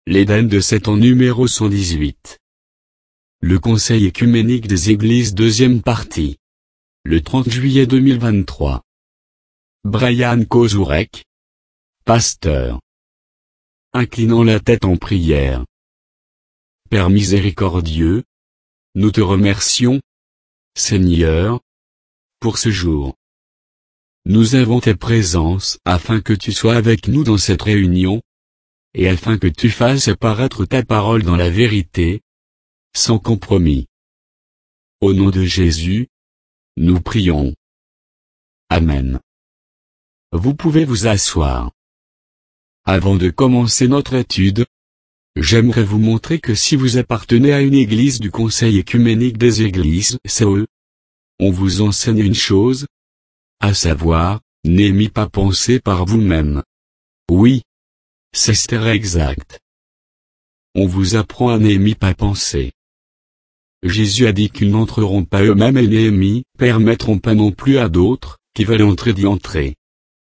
L'Éden de 7 ans numéro 118. Le Conseil œcuménique des Églises deuxième partie. Le 30 juillet 2023. Brian Kozurek. Pasteur. Inclinant la tête en prière. Père miséricordieux, nous te remercions, Seigneur, pour ce jour. Nous avons ta présence afin que tu sois avec nous dans cette réunion, et afin que tu fasses apparaître ta parole dans la vérité, sans compromis. Au nom de Jésus, nous prions. Amen. Vous pouvez vous asseoir. Avant de commencer notre étude, j'aimerais vous montrer que si vous appartenez à une église du Conseil œcuménique des Églises, CE, on vous enseigne une chose, à savoir, n'ayez pas pensé par vous-même. Oui. C'est exact. On vous apprend à n'ayez pas penser. Jésus a dit qu'ils n'entreront pas eux-mêmes et n'ayez permettront pas non plus à d'autres, qui veulent entrer d'y entrer.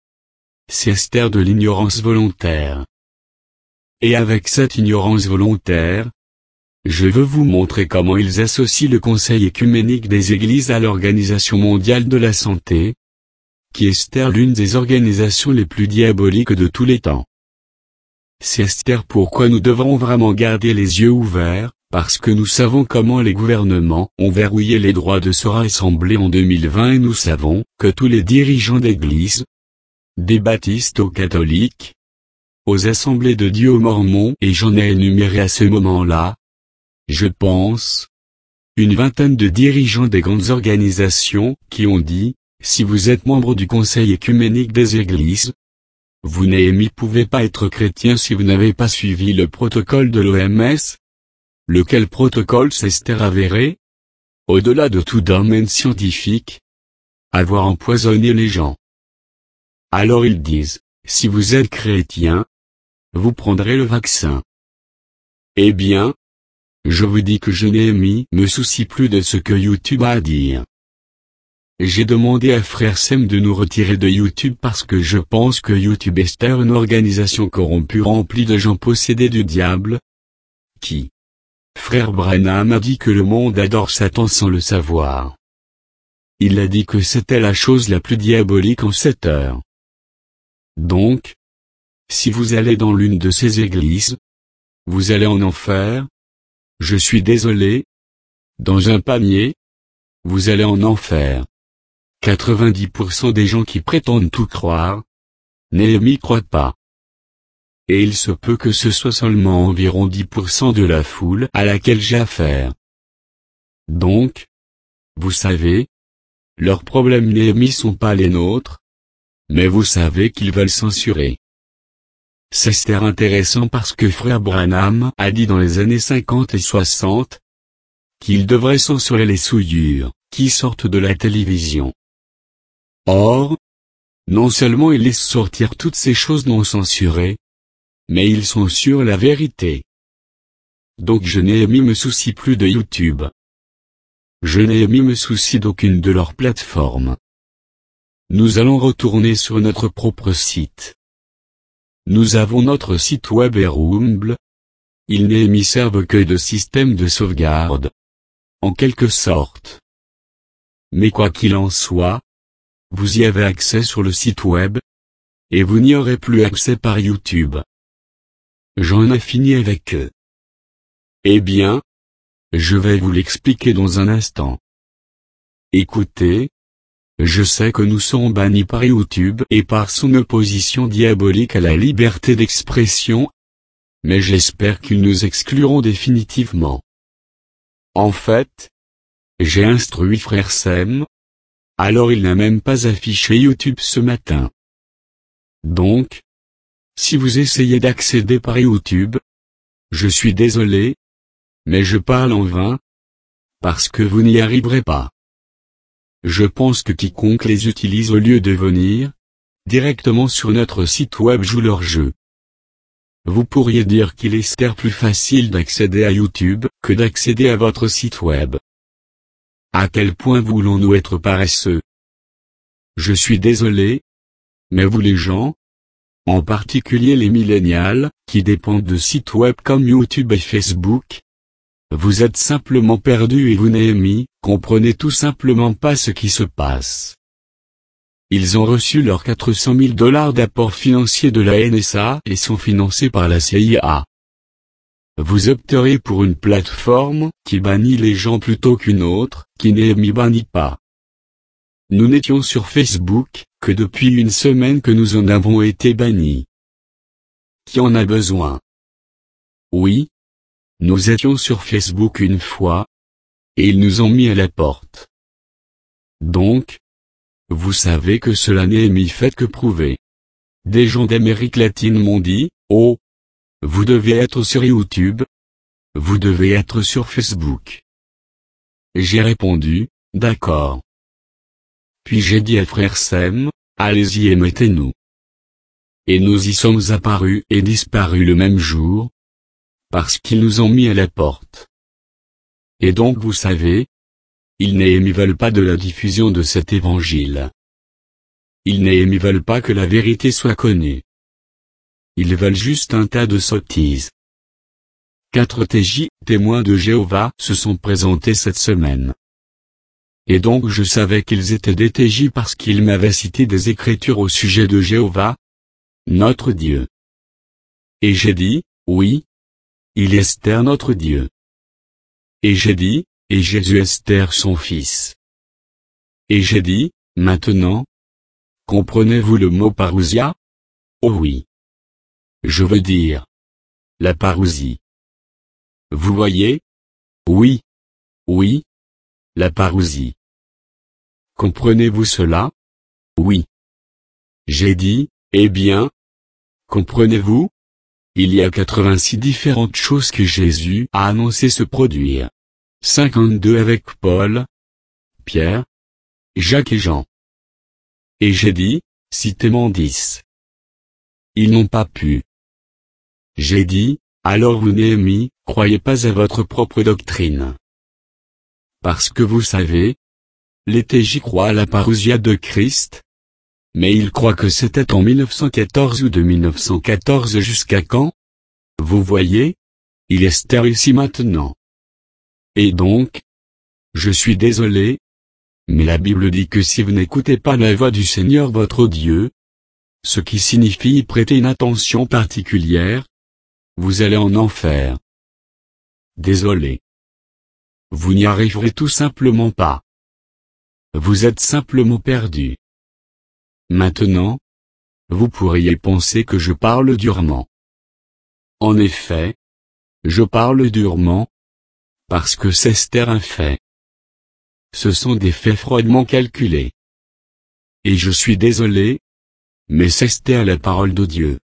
C'est de l'ignorance volontaire. Et avec cette ignorance volontaire, je veux vous montrer comment ils associent le Conseil œcuménique des Églises à l'Organisation mondiale de la santé, qui est l'une des organisations les plus diaboliques de tous les temps. C'est pourquoi nous devrons vraiment garder les yeux ouverts, parce que nous savons comment les gouvernements ont verrouillé les droits de se rassembler en 2020 et nous savons que tous les dirigeants d'église, des baptistes aux catholiques, aux assemblées de Dieu aux mormons et j'en ai énuméré à ce moment-là, je pense, une vingtaine de dirigeants des grandes organisations qui ont dit, si vous êtes membre du Conseil œcuménique des Églises, vous pouvez pas être chrétien si vous n'avez pas suivi le protocole de l'OMS. Lequel protocole s'est avéré, au-delà de tout domaine scientifique, avoir empoisonné les gens. Alors ils disent, si vous êtes chrétien, vous prendrez le vaccin. Eh bien, je vous dis que je me soucie plus de ce que YouTube a à dire. J'ai demandé à Frère Sem de nous retirer de YouTube parce que je pense que YouTube est une organisation corrompue remplie de gens possédés du diable. Qui? Frère Branham a dit que le monde adore Satan sans le savoir. Il a dit que c'était la chose la plus diabolique en cette heure. Donc, si vous allez dans l'une de ces églises, vous allez en enfer. Je suis désolé. Dans un panier, vous allez en enfer. 90% des gens qui prétendent tout croire, n'y croient pas. Et il se peut que ce soit seulement environ 10% de la foule à laquelle j'ai affaire. Donc, vous savez, leurs problèmes sont pas les nôtres, mais vous savez qu'ils veulent censurer. C'est intéressant parce que Frère Branham a dit dans les années 50 et 60 qu'il devrait censurer les souillures qui sortent de la télévision. Or, non seulement il laisse sortir toutes ces choses non censurées, mais ils censurent la vérité. Donc je me soucie plus de YouTube. Je me soucie d'aucune de leurs plateformes. Nous allons retourner sur notre propre site. Nous avons notre site web et Rumble. Ils servent que de système de sauvegarde. En quelque sorte. Mais quoi qu'il en soit, vous y avez accès sur le site web, et vous n'y aurez plus accès par YouTube. J'en ai fini avec eux. Eh bien, je vais vous l'expliquer dans un instant. Écoutez, je sais que nous sommes bannis par YouTube et par son opposition diabolique à la liberté d'expression, mais j'espère qu'ils nous excluront définitivement. En fait, j'ai instruit Frère Sem, alors il n'a même pas affiché YouTube ce matin. Donc, si vous essayez d'accéder par YouTube, je suis désolé, mais je parle en vain, parce que vous n'y arriverez pas. Je pense que quiconque les utilise au lieu de venir, directement sur notre site web joue leur jeu. Vous pourriez dire qu'il est plus facile d'accéder à YouTube que d'accéder à votre site web. À quel point voulons-nous être paresseux? Je suis désolé, mais vous les gens, en particulier les millénials, qui dépendent de sites web comme YouTube et Facebook. Vous êtes simplement perdus et vous Néhémie, comprenez tout simplement pas ce qui se passe. Ils ont reçu leurs 400 000 $ d'apport financier de la NSA et sont financés par la CIA. Vous opterez pour une plateforme qui bannit les gens plutôt qu'une autre, qui Néhémie bannit pas. Nous n'étions sur Facebook que depuis une semaine que nous en avons été bannis. Qui en a besoin? Oui. Nous étions sur Facebook une fois, et ils nous ont mis à la porte. Donc, vous savez que cela Néhémie fait que prouver. Des gens d'Amérique latine m'ont dit, oh, vous devez être sur YouTube, vous devez être sur Facebook. J'ai répondu, d'accord. Puis j'ai dit à frère Sem, allez-y et mettez-nous. Et nous y sommes apparus et disparus le même jour, parce qu'ils nous ont mis à la porte. Et donc vous savez, ils Néhémie veulent pas de la diffusion de cet évangile. Ils Néhémie veulent pas que la vérité soit connue. Ils veulent juste un tas de sottises. 4 TJ, témoins de Jéhovah, se sont présentés cette semaine. Et donc je savais qu'ils étaient des TJ parce qu'ils m'avaient cité des écritures au sujet de Jéhovah, notre Dieu. Et j'ai dit, oui. Il est Esther notre Dieu. Et j'ai dit, et Jésus Esther son fils. Et j'ai dit, maintenant, comprenez-vous le mot parousia? Oh oui. Je veux dire, la parousie. Vous voyez? Oui. Oui. La parousie. Comprenez-vous cela? Oui. J'ai dit, eh bien, comprenez-vous? Il y a 86 différentes choses que Jésus a annoncé se produire. 52 avec Paul, Pierre, Jacques et Jean. Et j'ai dit, citez-moi 10. Ils n'ont pas pu. J'ai dit, alors vous Néhémie, croyez pas à votre propre doctrine. Parce que vous savez, les TJ croient à la parousia de Christ, mais ils croient que c'était en 1914 ou de 1914 jusqu'à quand? Vous voyez? Il est Esther ici maintenant. Et donc, je suis désolé, mais la Bible dit que si vous n'écoutez pas la voix du Seigneur votre Dieu, ce qui signifie y prêter une attention particulière, vous allez en enfer. Désolé. Vous n'y arriverez tout simplement pas. Vous êtes simplement perdu. Maintenant, vous pourriez penser que je parle durement. En effet, je parle durement, parce que c'est Esther un fait. Ce sont des faits froidement calculés. Et je suis désolé, mais c'est Esther la parole de Dieu.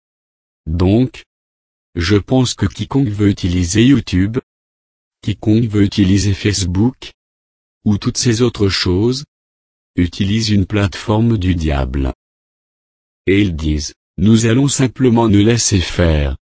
Donc, je pense que quiconque veut utiliser YouTube, quiconque veut utiliser Facebook, ou toutes ces autres choses, utilise une plateforme du diable. Et ils disent, nous allons simplement nous laisser faire.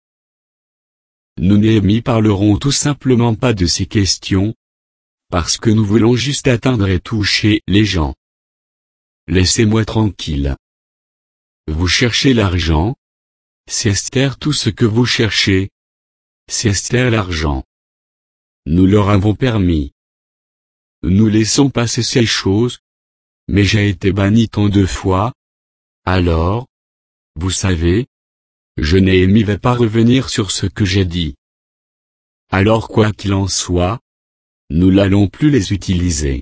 Nous Néhémie parlerons tout simplement pas de ces questions, parce que nous voulons juste atteindre et toucher les gens. Laissez-moi tranquille. Vous cherchez l'argent? C'est Esther tout ce que vous cherchez. C'est Esther l'argent. Nous leur avons permis. Nous laissons passer ces choses, mais j'ai été banni tant de fois. Alors, vous savez, je Néhémie vais pas revenir sur ce que j'ai dit. Alors quoi qu'il en soit, nous n'allons plus les utiliser.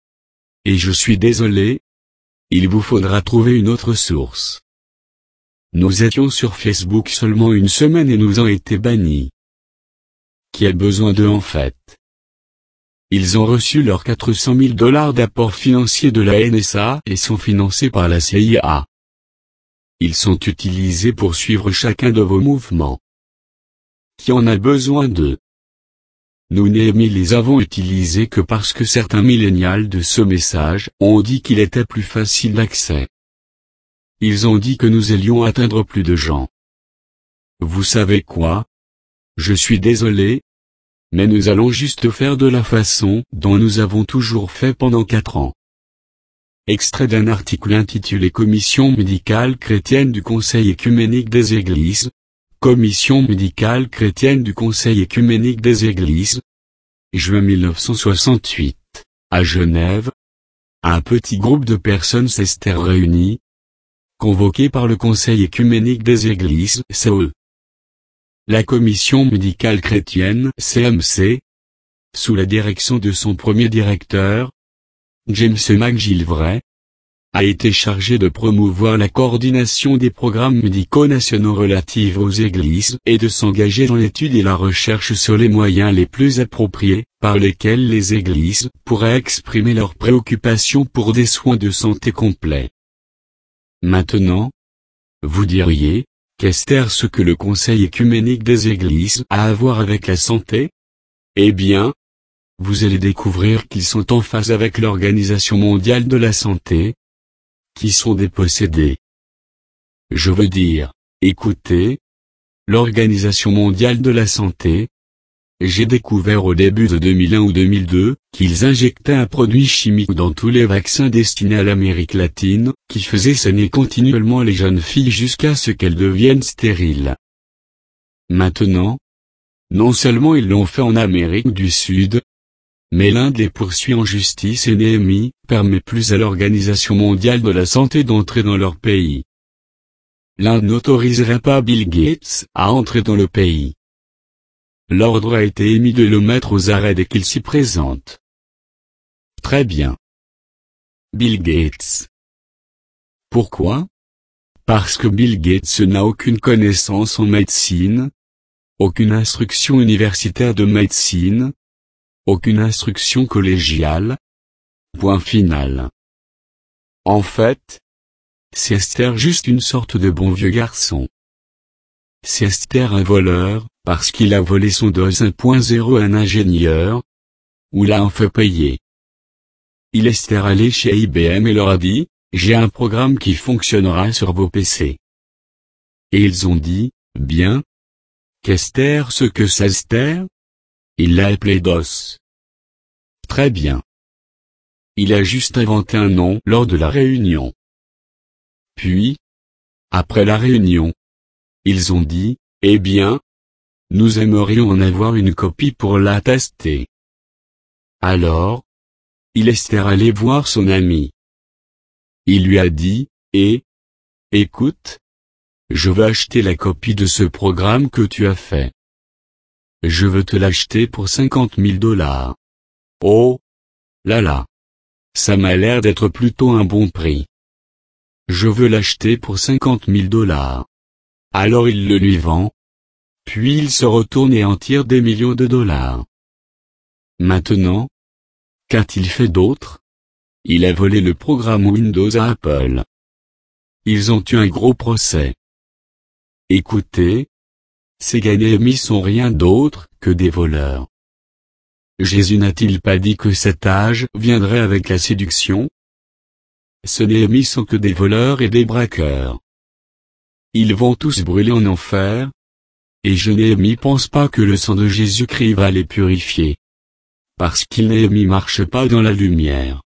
Et je suis désolé, il vous faudra trouver une autre source. Nous étions sur Facebook seulement une semaine et nous en été bannis. Qui a besoin d'eux en fait? Ils ont reçu leurs 400 000 $ d'apport financier de la NSA et sont financés par la CIA. Ils sont utilisés pour suivre chacun de vos mouvements. Qui en a besoin d'eux? Nous Néhémie les avons utilisés que parce que certains millénials de ce message ont dit qu'il était plus facile d'accès. Ils ont dit que nous allions atteindre plus de gens. Vous savez quoi? Je suis désolé, mais nous allons juste faire de la façon dont nous avons toujours fait pendant 4 ans. Extrait d'un article intitulé Commission médicale chrétienne du Conseil œcuménique des Églises. Commission médicale chrétienne du Conseil œcuménique des Églises. Juin 1968. À Genève. Un petit groupe de personnes s'était réuni, convoqué par le Conseil œcuménique des Églises, CE. La Commission médicale chrétienne, CMC, sous la direction de son premier directeur, James McGillivray, a été chargée de promouvoir la coordination des programmes médicaux nationaux relatifs aux églises et de s'engager dans l'étude et la recherche sur les moyens les plus appropriés, par lesquels les églises pourraient exprimer leurs préoccupations pour des soins de santé complets. Maintenant, vous diriez, qu'est-ce ce que le Conseil œcuménique des Églises a à voir avec la santé? Eh bien, vous allez découvrir qu'ils sont en phase avec l'Organisation mondiale de la santé, qui sont des possédés. Je veux dire, écoutez, l'Organisation mondiale de la santé. J'ai découvert au début de 2001 ou 2002, qu'ils injectaient un produit chimique dans tous les vaccins destinés à l'Amérique latine, qui faisait saigner continuellement les jeunes filles jusqu'à ce qu'elles deviennent stériles. Maintenant, non seulement ils l'ont fait en Amérique du Sud, mais l'Inde les poursuit en justice et Néhémie permet plus à l'Organisation mondiale de la santé d'entrer dans leur pays. L'Inde n'autoriserait pas Bill Gates à entrer dans le pays. L'ordre a été émis de le mettre aux arrêts dès qu'il s'y présente. Très bien. Bill Gates. Pourquoi? Parce que Bill Gates n'a aucune connaissance en médecine, aucune instruction universitaire de médecine, aucune instruction collégiale. Point final. En fait, c'est Esther juste une sorte de bon vieux garçon. C'est Esther un voleur, parce qu'il a volé son DOS 1.0 à un ingénieur, ou l'a en fait payer. Il est allé chez IBM et leur a dit, j'ai un programme qui fonctionnera sur vos PC. Et ils ont dit, bien. Qu'Esther ce que c'est Esther? Il l'a appelé DOS. Très bien. Il a juste inventé un nom lors de la réunion. Puis, après la réunion, ils ont dit, eh bien, nous aimerions en avoir une copie pour la tester. Alors, il est allé voir son ami. Il lui a dit, écoute, je veux acheter la copie de ce programme que tu as fait. Je veux te l'acheter pour $50 000. Oh, là là. Ça m'a l'air d'être plutôt un bon prix. Je veux l'acheter pour $50 000. Alors il le lui vend. Puis il se retourne et en tire des millions de dollars. Maintenant, qu'a-t-il fait d'autre? Il a volé le programme Windows à Apple. Ils ont eu un gros procès. Écoutez, ces gars Néhémie sont rien d'autre que des voleurs. Jésus n'a-t-il pas dit que cet âge viendrait avec la séduction? Ces Néhémie sont que des voleurs et des braqueurs. Ils vont tous brûler en enfer. Et je Néhémie pense pas que le sang de Jésus-Christ va les purifier. Parce qu'ils Néhémie marche pas dans la lumière.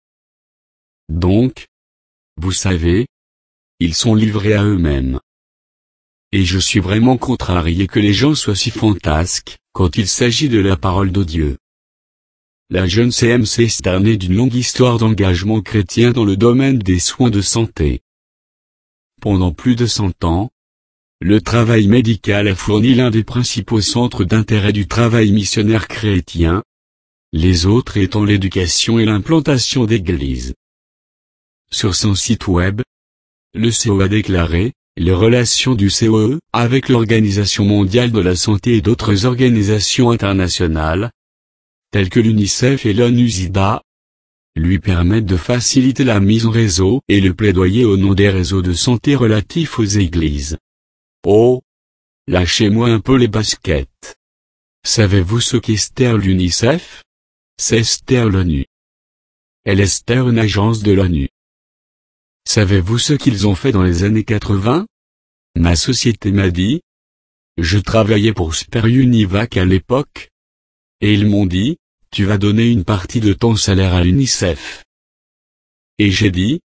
Donc, vous savez, ils sont livrés à eux-mêmes. Et je suis vraiment contrarié que les gens soient si fantasques, quand il s'agit de la parole de Dieu. La jeune CMC est née d'une longue histoire d'engagement chrétien dans le domaine des soins de santé. Pendant plus de 100 ans, le travail médical a fourni l'un des principaux centres d'intérêt du travail missionnaire chrétien, les autres étant l'éducation et l'implantation d'églises. Sur son site web, le COE a déclaré, les relations du COE avec l'Organisation mondiale de la santé et d'autres organisations internationales, telles que l'UNICEF et l'ONU-SIDA, lui permettent de faciliter la mise en réseau et le plaidoyer au nom des réseaux de santé relatifs aux églises. Oh! Lâchez-moi un peu les baskets. Savez-vous ce qu'est l'UNICEF? C'est l'ONU. Elle est une agence de l'ONU. Savez-vous ce qu'ils ont fait dans les années 80? Ma société m'a dit. Je travaillais pour Super Univac à l'époque. Et ils m'ont dit, tu vas donner une partie de ton salaire à l'UNICEF. Et j'ai dit,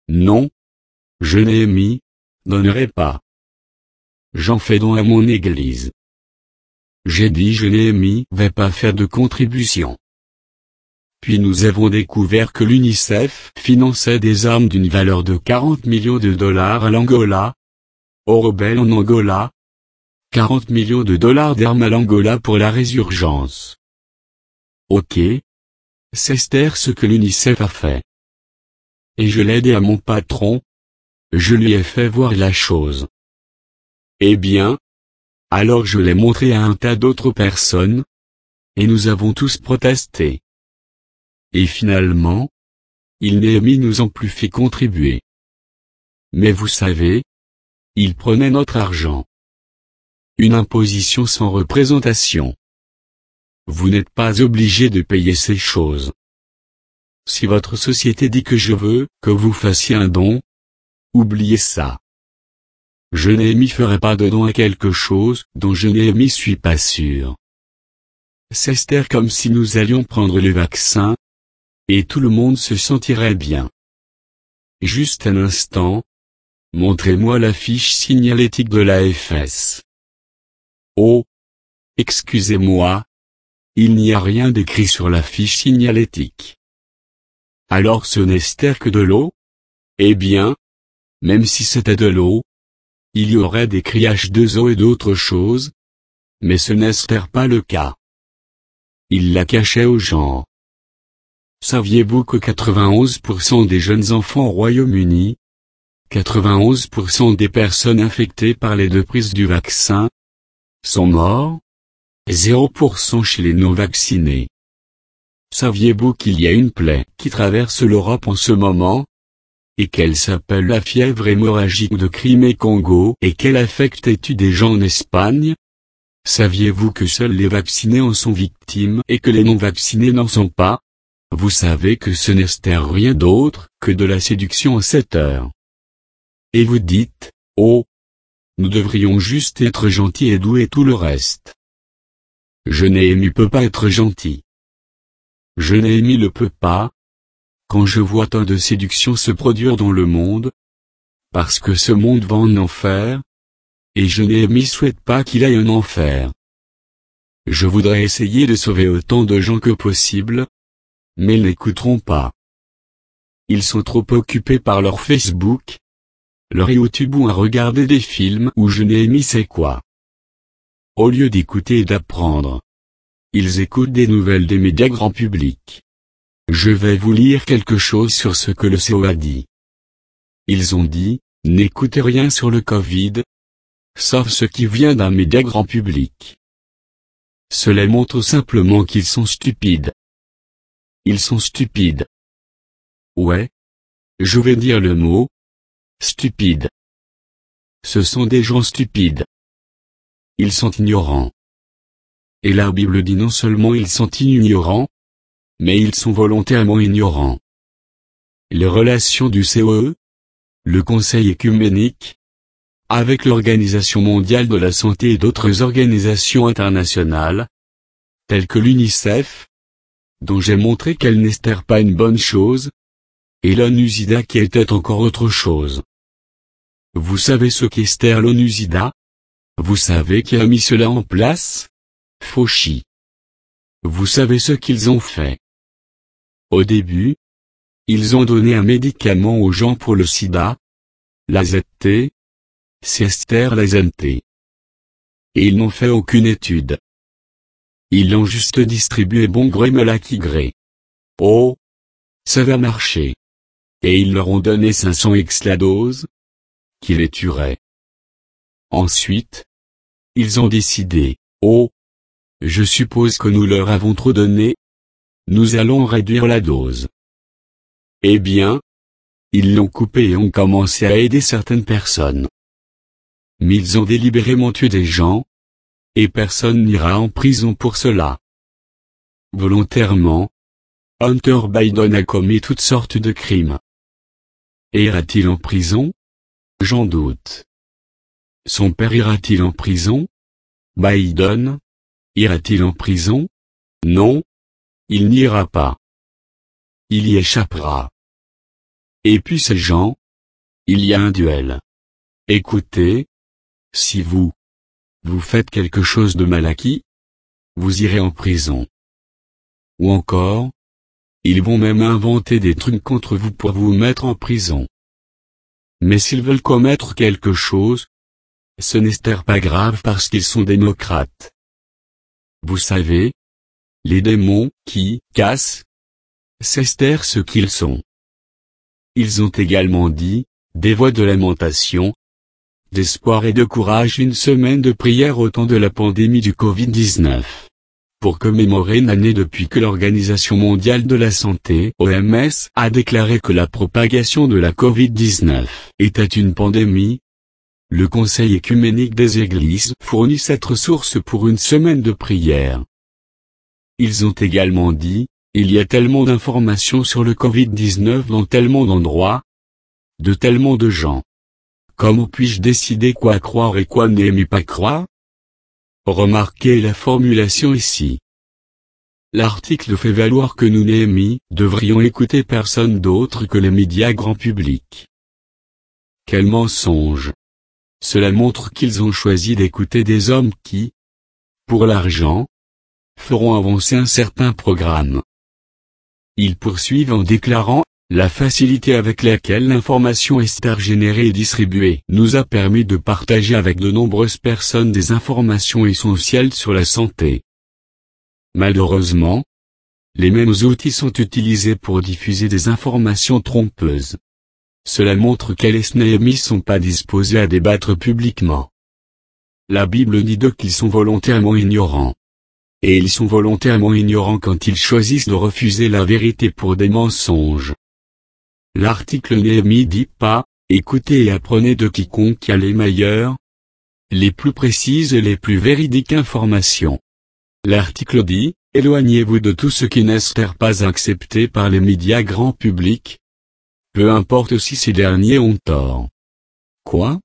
Non. Je Néhémie, donnerai pas. J'en fais don à mon église. J'ai dit je Néhémie vais pas faire de contribution. Puis nous avons découvert que l'UNICEF finançait des armes d'une valeur de 40 millions de dollars à l'Angola, aux rebelles en Angola. 40 millions de dollars d'armes à l'Angola pour la résurgence. Ok. C'est Esther ce que l'UNICEF a fait. Et je l'ai aidé à mon patron. Je lui ai fait voir la chose. Eh bien, alors je l'ai montré à un tas d'autres personnes. Et nous avons tous protesté. Et finalement, Néhémie nous ont plus fait contribuer. Mais vous savez, il prenait notre argent. Une imposition sans représentation. Vous n'êtes pas obligé de payer ces choses. Si votre société dit que je veux que vous fassiez un don, oubliez ça. Je Néhémie ferai pas de don à quelque chose dont je Néhémie suis pas sûr. C'est Esther comme si nous allions prendre le vaccin, et tout le monde se sentirait bien. Juste un instant. Montrez-moi la fiche signalétique de l'AFS. Oh. Excusez-moi. Il n'y a rien d'écrit sur la fiche signalétique. Alors ce n'est Esther que de l'eau? Eh bien, même si c'était de l'eau, il y aurait des criages H2O et d'autres choses. Mais ce n'est pas le cas. Il la cachait aux gens. Saviez-vous que 91% des jeunes enfants au Royaume-Uni, 91% des personnes infectées par les 2 prises du vaccin, sont morts? 0% chez les non-vaccinés. Saviez-vous qu'il y a une plaie qui traverse l'Europe en ce moment? Et qu'elle s'appelle la fièvre hémorragique de Crimée-Congo et qu'elle affecte des gens en Espagne? Saviez-vous que seuls les vaccinés en sont victimes et que les non-vaccinés n'en sont pas? Vous savez que ce n'est rien d'autre que de la séduction en 7 heures. Et vous dites, oh, nous devrions juste être gentils et doux et tout le reste. Je Néhémie peut pas être gentil. Je Néhémie le peut pas. Quand je vois tant de séduction se produire dans le monde, parce que ce monde va en enfer, et je Néhémie souhaite pas qu'il aille en enfer. Je voudrais essayer de sauver autant de gens que possible, mais ils n'écouteront pas. Ils sont trop occupés par leur Facebook, leur YouTube ou à regarder des films où je Néhémie sait quoi. Au lieu d'écouter et d'apprendre, ils écoutent des nouvelles des médias grand public. Je vais vous lire quelque chose sur ce que le CO a dit. Ils ont dit, n'écoutez rien sur le Covid, sauf ce qui vient d'un média grand public. Cela montre simplement qu'ils sont stupides. Ils sont stupides. Ouais. Je vais dire le mot. Stupide. Ce sont des gens stupides. Ils sont ignorants. Et la Bible dit non seulement ils sont ignorants, mais ils sont volontairement ignorants. Les relations du COE, le Conseil œcuménique, avec l'Organisation mondiale de la santé et d'autres organisations internationales, telles que l'UNICEF, dont j'ai montré qu'elle n'est pas une bonne chose, et l'ONU-SIDA qui était encore autre chose. Vous savez ce qu'est l'ONU-SIDA? Vous savez qui a mis cela en place? Fauci. Vous savez ce qu'ils ont fait? Au début, ils ont donné un médicament aux gens pour le sida, la ZT, c'est la ZT. Et ils n'ont fait aucune étude. Ils l'ont juste distribué bon gré mal acquis gré. Oh! Ça va marcher. Et ils leur ont donné 500 x la dose, qui les tuerait. Ensuite, ils ont décidé, oh! Je suppose que nous leur avons trop donné. Nous allons réduire la dose. Eh bien, ils l'ont coupé et ont commencé à aider certaines personnes. Mais ils ont délibérément tué des gens, et personne n'ira en prison pour cela. Volontairement, Hunter Biden a commis toutes sortes de crimes. Et ira-t-il en prison? J'en doute. Son père ira-t-il en prison? Biden? Ira-t-il en prison? Non. Il n'ira pas. Il y échappera. Et puis ces gens, il y a un duel. Écoutez, si vous faites quelque chose de mal acquis, vous irez en prison. Ou encore, ils vont même inventer des trucs contre vous pour vous mettre en prison. Mais s'ils veulent commettre quelque chose, ce n'est pas grave parce qu'ils sont démocrates. Vous savez, les démons qui cassent, c'est ce qu'ils sont. Ils ont également dit, des voix de lamentation, d'espoir et de courage, une semaine de prière au temps de la pandémie du Covid-19. Pour commémorer une année depuis que l'Organisation mondiale de la santé, OMS, a déclaré que la propagation de la Covid-19 était une pandémie, le Conseil œcuménique des Églises fournit cette ressource pour une semaine de prière. Ils ont également dit, il y a tellement d'informations sur le Covid-19 dans tellement d'endroits, de tellement de gens. Comment puis-je décider quoi croire et quoi ne pas croire? Remarquez la formulation ici. L'article fait valoir que nous devrions écouter personne d'autre que les médias grand public. Quel mensonge! Cela montre qu'ils ont choisi d'écouter des hommes qui, pour l'argent, feront avancer un certain programme. Ils poursuivent en déclarant, la facilité avec laquelle l'information est générée et distribuée nous a permis de partager avec de nombreuses personnes des informations essentielles sur la santé. Malheureusement, les mêmes outils sont utilisés pour diffuser des informations trompeuses. Cela montre qu'elles sont pas disposés à débattre publiquement. La Bible dit d'eux qu'ils sont volontairement ignorants. Et ils sont volontairement ignorants quand ils choisissent de refuser la vérité pour des mensonges. L'article dit pas, écoutez et apprenez de quiconque a les meilleures, les plus précises et les plus véridiques informations. L'article dit, éloignez-vous de tout ce qui n'est pas accepté par les médias grand public. Peu importe si ces derniers ont tort. Quoi?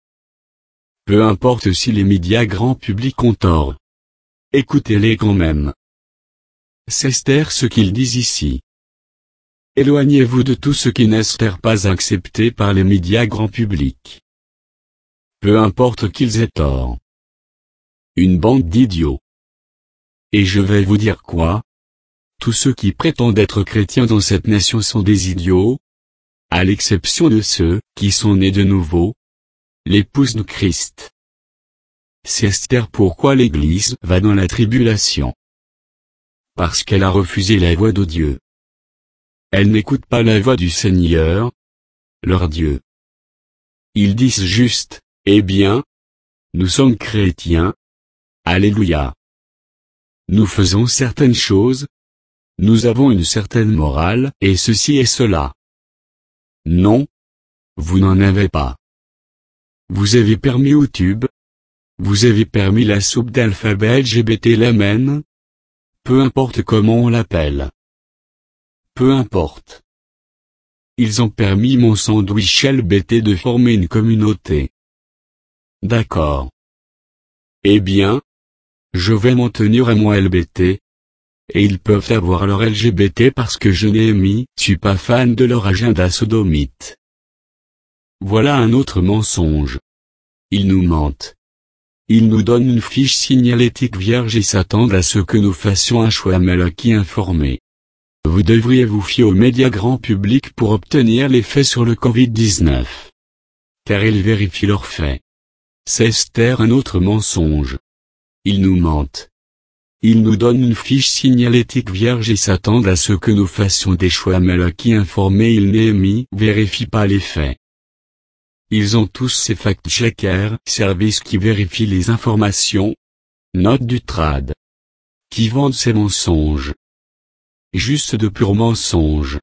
Peu importe si les médias grand public ont tort. Écoutez-les quand même. C'est ce qu'ils disent ici. Éloignez-vous de tout ce qui n'est pas accepté par les médias grand public. Peu importe qu'ils aient tort. Une bande d'idiots. Et je vais vous dire quoi? Tous ceux qui prétendent être chrétiens dans cette nation sont des idiots, à l'exception de ceux qui sont nés de nouveau, l'épouse de Christ. C'est pourquoi l'Église va dans la tribulation. Parce qu'elle a refusé la voix de Dieu. Elle n'écoute pas la voix du Seigneur, leur Dieu. Ils disent juste, eh bien, nous sommes chrétiens. Alléluia. Nous faisons certaines choses. Nous avons une certaine morale, et ceci et cela. Non. Vous n'en avez pas. Vous avez permis YouTube. Vous avez permis la soupe d'alphabet LGBT l'amen. Peu importe comment on l'appelle. Peu importe. Ils ont permis mon sandwich LBT de former une communauté. D'accord. Eh bien, je vais m'en tenir à mon LBT. Et ils peuvent avoir leur LGBT parce que je suis pas fan de leur agenda sodomite. Voilà un autre mensonge. Ils nous mentent. Ils nous donnent une fiche signalétique vierge et s'attendent à ce que nous fassions un choix mal acquis informé. Vous devriez vous fier aux médias grand public pour obtenir les faits sur le Covid-19. Car ils vérifient leurs faits. C'est un autre mensonge. Ils nous mentent. Ils nous donnent une fiche signalétique vierge et s'attendent à ce que nous fassions des choix mal acquis informés. Ils vérifient pas les faits. Ils ont tous ces fact-checkers, services qui vérifient les informations. Note du trad. Qui vendent ces mensonges. Juste de purs mensonges.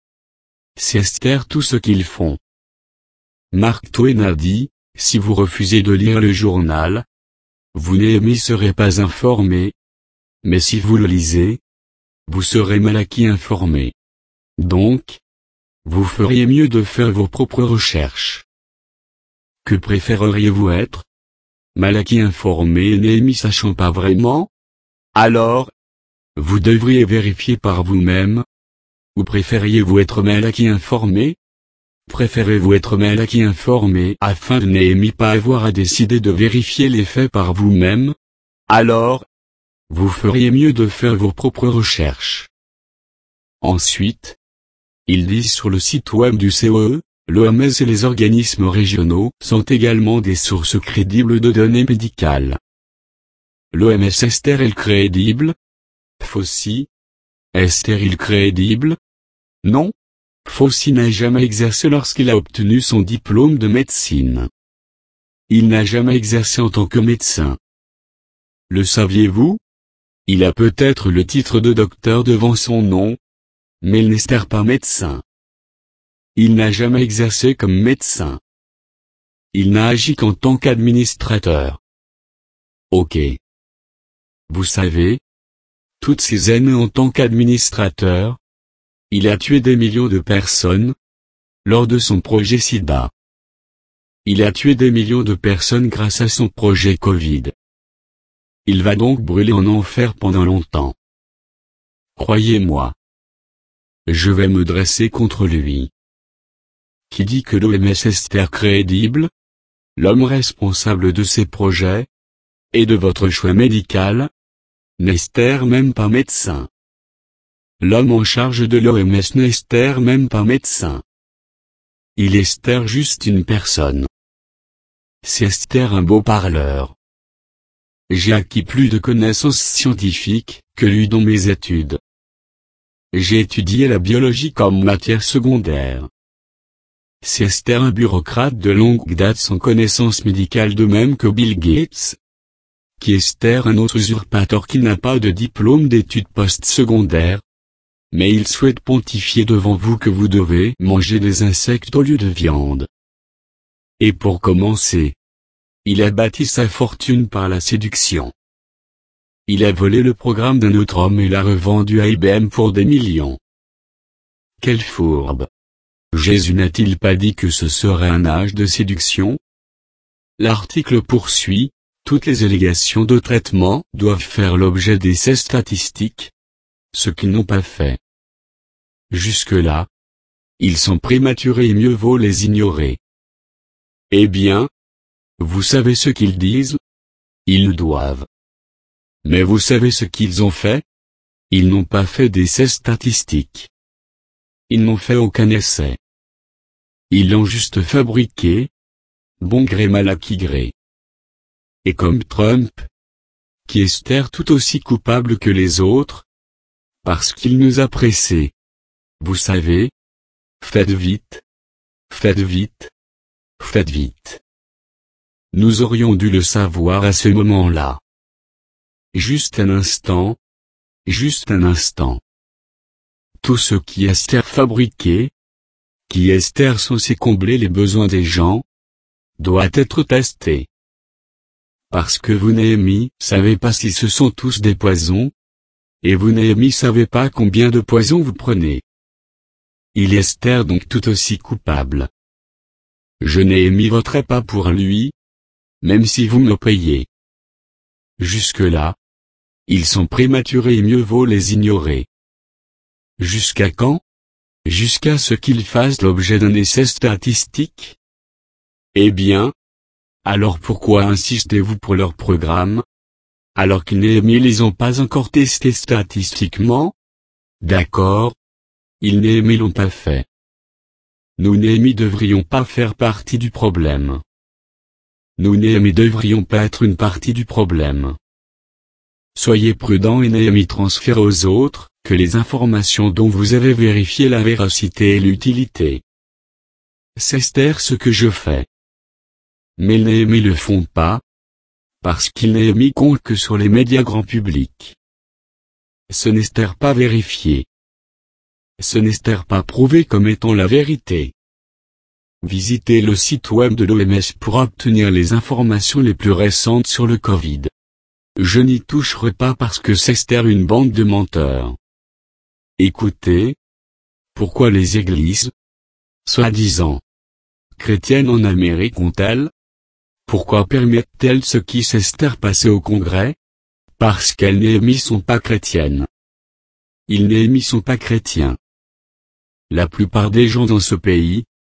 C'est tout ce qu'ils font. Mark Twain a dit, si vous refusez de lire le journal, vous serez pas informé. Mais si vous le lisez, vous serez mal acquis informé. Donc, vous feriez mieux de faire vos propres recherches. Que préféreriez-vous être? Mal acquis informé et sachant pas vraiment? Alors, vous devriez vérifier par vous-même. Ou préfériez-vous être mal acquis informé? Préférez-vous être mal acquis informé afin de ne pas avoir à décider de vérifier les faits par vous-même? Alors, vous feriez mieux de faire vos propres recherches. Ensuite, ils disent sur le site web du COE, l'OMS et les organismes régionaux sont également des sources crédibles de données médicales. L'OMS est-elle crédible? Fauci. Est-elle crédible? Non. Fauci n'a jamais exercé lorsqu'il a obtenu son diplôme de médecine. Il n'a jamais exercé en tant que médecin. Le saviez-vous? Il a peut-être le titre de docteur devant son nom, mais il n'est pas médecin. Il n'a jamais exercé comme médecin. Il n'a agi qu'en tant qu'administrateur. Ok. Vous savez, toutes ces années en tant qu'administrateur, il a tué des millions de personnes, lors de son projet SIDA. Il a tué des millions de personnes grâce à son projet Covid. Il va donc brûler en enfer pendant longtemps. Croyez-moi. Je vais me dresser contre lui. Qui dit que l'OMS est crédible? L'homme responsable de ces projets, et de votre choix médical, n'est même pas médecin. L'homme en charge de l'OMS n'est même pas médecin. Il est juste une personne. C'est un beau parleur. J'ai acquis plus de connaissances scientifiques que lui dans mes études. J'ai étudié la biologie comme matière secondaire. C'est un bureaucrate de longue date sans connaissance médicale de même que Bill Gates. Qui est un autre usurpateur qui n'a pas de diplôme d'études postsecondaires. Mais il souhaite pontifier devant vous que vous devez manger des insectes au lieu de viande. Et pour commencer, il a bâti sa fortune par la séduction. Il a volé le programme d'un autre homme et l'a revendu à IBM pour des millions. Quel fourbe! Jésus n'a-t-il pas dit que ce serait un âge de séduction? L'article poursuit, toutes les allégations de traitement doivent faire l'objet d'essais statistiques, ce qu'ils n'ont pas fait. Jusque-là, ils sont prématurés et mieux vaut les ignorer. Eh bien, vous savez ce qu'ils disent? Ils le doivent. Mais vous savez ce qu'ils ont fait? Ils n'ont pas fait d'essais statistiques. Ils n'ont fait aucun essai. Ils l'ont juste fabriqué, bon gré mal acquis gré. Et comme Trump, qui est tout aussi coupable que les autres, parce qu'il nous a pressés. Vous savez, faites vite, faites vite, faites vite. Nous aurions dû le savoir à ce moment-là. Juste un instant, juste un instant. Tout ce qui est fabriqué, qui est censé combler les besoins des gens, doit être testé. Parce que vous savez pas si ce sont tous des poisons, et vous savez pas combien de poisons vous prenez. Il est donc tout aussi coupable. Je voterai pas pour lui, même si vous me payez. Jusque-là, ils sont prématurés et mieux vaut les ignorer. Jusqu'à quand? Jusqu'à ce qu'ils fassent l'objet d'un essai statistique? Eh bien, alors pourquoi insistez-vous pour leur programme? Alors qu'ils les ont pas encore testés statistiquement? D'accord. Ils l'ont pas fait. Nous devrions pas faire partie du problème. Nous devrions pas être une partie du problème. Soyez prudents et transférez aux autres que les informations dont vous avez vérifié la véracité et l'utilité. C'est ce que je fais. Mais ils le font pas, parce qu'ils comptent que sur les médias grand public. Ce n'est pas vérifié. Ce n'est pas prouvé comme étant la vérité. Visitez le site web de l'OMS pour obtenir les informations les plus récentes sur le Covid. Je n'y toucherai pas parce que c'est une bande de menteurs. Écoutez. Pourquoi les églises, soi-disant chrétiennes en Amérique ont-elles? Pourquoi permettent-elles ce qui s'est passé au Congrès? Parce qu'elles sont pas chrétiennes. Ils sont pas chrétiens. La plupart des gens dans ce pays,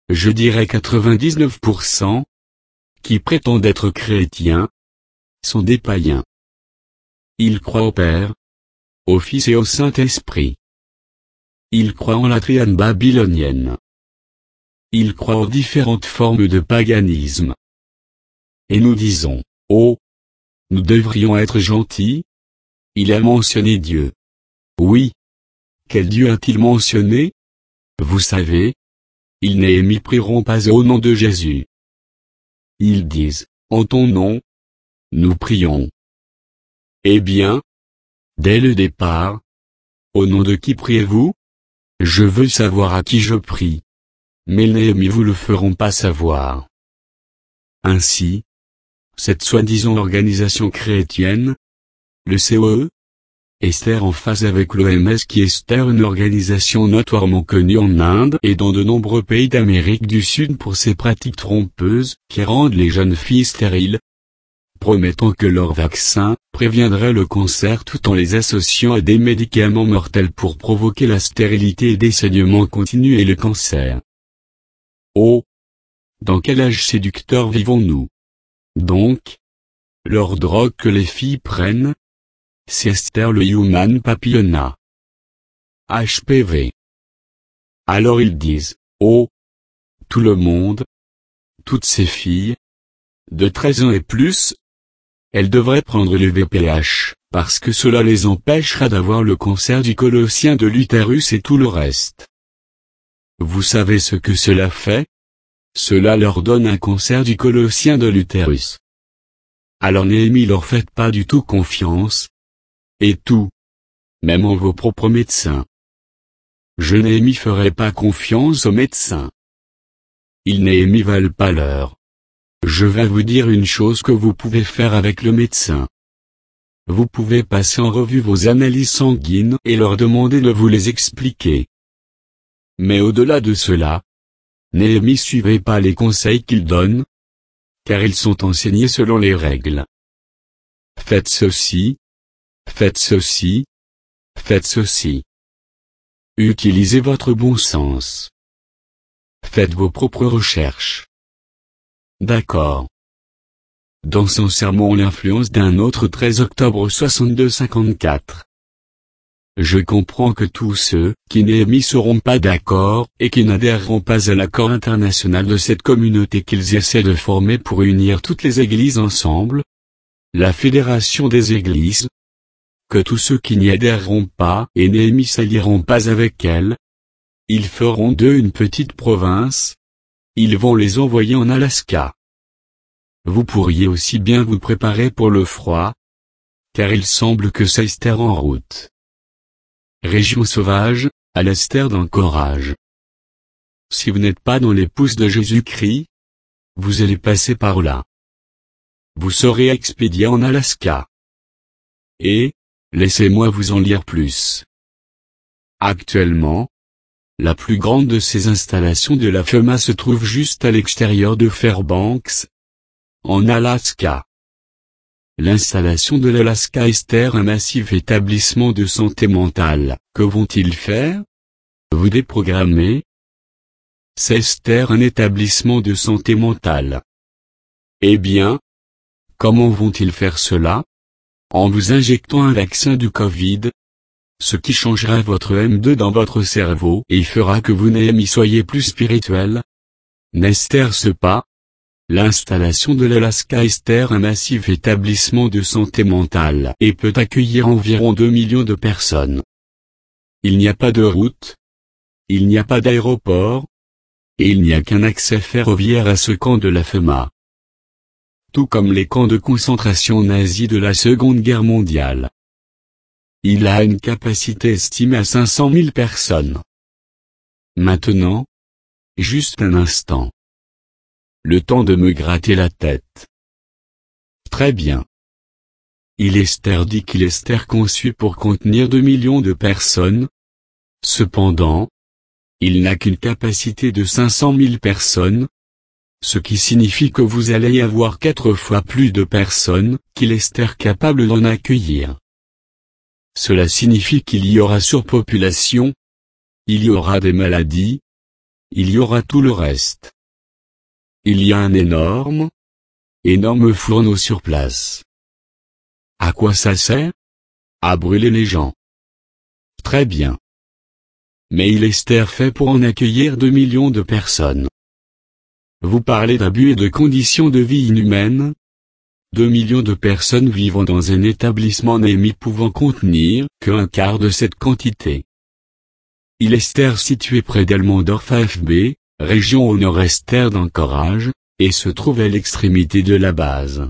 je dirais 99%, qui prétendent être chrétiens, sont des païens. Ils croient au Père, au Fils et au Saint-Esprit. Ils croient en la triade babylonienne. Ils croient aux différentes formes de paganisme. Et nous disons, oh, nous devrions être gentils. Il a mentionné Dieu. Oui. Quel Dieu a-t-il mentionné? Vous savez, ils Néhémie prieront pas au nom de Jésus. Ils disent, en ton nom, nous prions. Eh bien, dès le départ, au nom de qui priez-vous? Je veux savoir à qui je prie. Mais Néhémie vous le feront pas savoir. Ainsi, cette soi-disant organisation chrétienne, le COE, Esther en phase avec l'OMS qui est Esther, une organisation notoirement connue en Inde et dans de nombreux pays d'Amérique du Sud pour ses pratiques trompeuses qui rendent les jeunes filles stériles, promettant que leur vaccin préviendrait le cancer tout en les associant à des médicaments mortels pour provoquer la stérilité et des saignements continus et le cancer. Oh! Dans quel âge séducteur vivons-nous? Donc, leur drogue que les filles prennent, c'est Esther le Human Papillona. HPV. Alors ils disent, oh! Tout le monde, toutes ces filles, de 13 ans et plus, elles devraient prendre le VPH, parce que cela les empêchera d'avoir le cancer du colossien de l'utérus et tout le reste. Vous savez ce que cela fait? Cela leur donne un cancer du colossien de l'utérus. Alors Néhémie leur faites pas du tout confiance. Et tout. Même en vos propres médecins. Je Néhémie ferai pas confiance aux médecins. Ils Néhémie valent pas l'heure. Je vais vous dire une chose que vous pouvez faire avec le médecin. Vous pouvez passer en revue vos analyses sanguines et leur demander de vous les expliquer. Mais au-delà de cela, Néhémie suivez pas les conseils qu'ils donnent, car ils sont enseignés selon les règles. Faites ceci, faites ceci, faites ceci. Utilisez votre bon sens. Faites vos propres recherches. D'accord. Dans son sermon L'influence d'un autre 13 octobre 62-54. Je comprends que tous ceux qui Néhémie seront pas d'accord et qui n'adhéreront pas à l'accord international de cette communauté qu'ils essaient de former pour unir toutes les églises ensemble, la fédération des églises, que tous ceux qui n'y adhéreront pas et Néhémie s'allieront pas avec elle, ils feront d'eux une petite province, ils vont les envoyer en Alaska. Vous pourriez aussi bien vous préparer pour le froid, car il semble que c'est Esther en route. Région sauvage, à l'Esther d'encourage. Si vous n'êtes pas dans les pouces de Jésus-Christ, vous allez passer par là. Vous serez expédié en Alaska. Et, laissez-moi vous en lire plus. Actuellement, la plus grande de ces installations de la FEMA se trouve juste à l'extérieur de Fairbanks, en Alaska. L'installation de l'Alaska Esther, un massif établissement de santé mentale. Que vont-ils faire? Vous déprogrammer? C'est Esther, un établissement de santé mentale. Eh bien, comment vont-ils faire cela? En vous injectant un vaccin du Covid, ce qui changera votre M2 dans votre cerveau et fera que vous Néhémie soyez plus spirituel. N'est-ce pas? L'installation de l'Alaska Esther, un massif établissement de santé mentale et peut accueillir environ 2 millions de personnes. Il n'y a pas de route, il n'y a pas d'aéroport, et il n'y a qu'un accès ferroviaire à ce camp de la FEMA. Tout comme les camps de concentration nazis de la Seconde Guerre mondiale. Il a une capacité estimée à 500 000 personnes. Maintenant, juste un instant. Le temps de me gratter la tête. Très bien. Esther dit qu'il est Esther conçu pour contenir 2 millions de personnes. Cependant, il n'a qu'une capacité de 500 000 personnes. Ce qui signifie que vous allez y avoir 4 fois plus de personnes qu'il est Esther capable d'en accueillir. Cela signifie qu'il y aura surpopulation. Il y aura des maladies. il y aura tout le reste. Il y a un énorme fourneau sur place. À quoi ça sert? À brûler les gens. Très bien. Mais il est fait pour en accueillir 2 millions de personnes. Vous parlez d'abus et de conditions de vie inhumaines? 2 millions de personnes vivant dans un établissement NEMI pouvant contenir qu'un quart de cette quantité. Il est situé près d'Elmendorf AFB, région au nord-est d'Anchorage, et se trouve à l'extrémité de la base.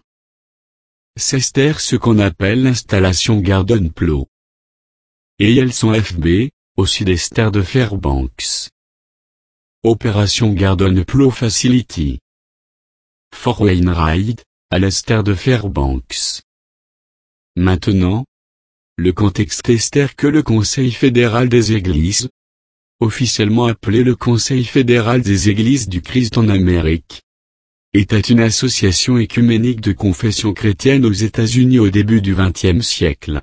C'est ce qu'on appelle l'installation Garden Plow. Et elles sont FB, au sud-est de Fairbanks. Opération Garden Plow Facility. Fort Wainwright, à l'est de Fairbanks. Maintenant, le contexte est que le Conseil fédéral des Églises, officiellement appelé le Conseil fédéral des Églises du Christ en Amérique, était une association écuménique de confession chrétienne aux États-Unis au début du XXe siècle.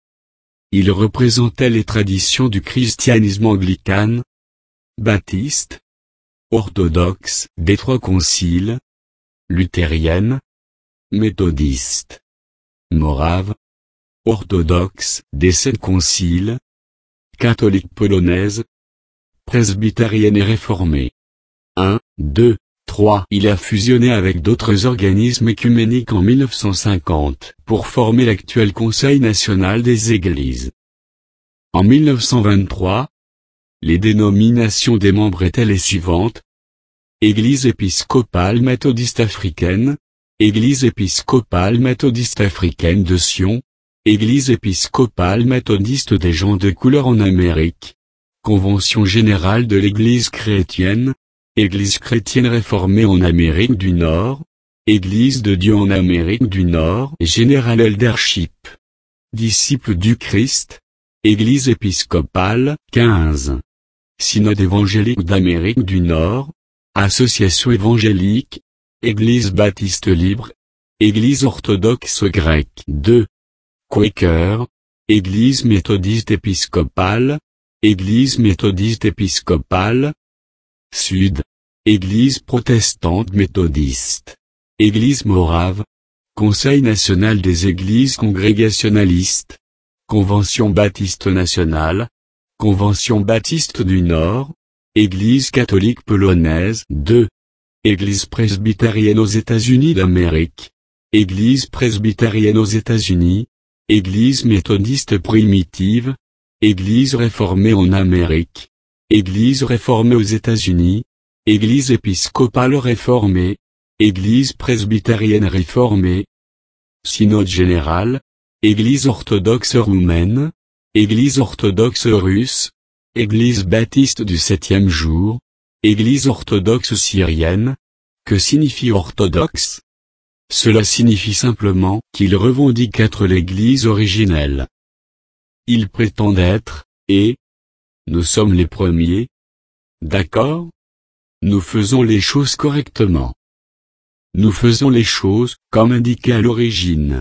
Il représentait les traditions du christianisme anglican, baptiste, orthodoxe, des 3 conciles, luthérienne, méthodiste, morave, orthodoxe, des 7 conciles, catholique polonaise, presbytérienne et réformée. 1, 2, 3. Il a fusionné avec d'autres organismes écuméniques en 1950 pour former l'actuel Conseil national des Églises. En 1923, les dénominations des membres étaient les suivantes. Église épiscopale méthodiste africaine, Église épiscopale méthodiste africaine de Sion, Église épiscopale méthodiste des gens de couleur en Amérique, Convention générale de l'Église chrétienne, Église chrétienne réformée en Amérique du Nord, Église de Dieu en Amérique du Nord, General Eldership, Disciples du Christ, Église épiscopale, 15. Synode évangélique d'Amérique du Nord, Association évangélique, Église baptiste libre, Église orthodoxe grecque, 2. Quaker, Église méthodiste épiscopale, Église méthodiste épiscopale, Sud, Église protestante méthodiste, Église morave, Conseil national des églises congrégationalistes, Convention baptiste nationale, Convention baptiste du Nord, Église catholique polonaise, 2. Église presbytérienne aux États-Unis d'Amérique, Église presbytérienne aux États-Unis, Église méthodiste primitive, Église réformée en Amérique, Église réformée aux États-Unis, Église épiscopale réformée, Église presbytérienne réformée, Synode général, Église orthodoxe roumaine, Église orthodoxe russe, Église baptiste du 7e jour, Église orthodoxe syrienne. Que signifie orthodoxe? Cela signifie simplement qu'il revendique être l'Église originelle. Il prétend être, et nous sommes les premiers. D'accord? Nous faisons les choses correctement. Nous faisons les choses comme indiqué à l'origine.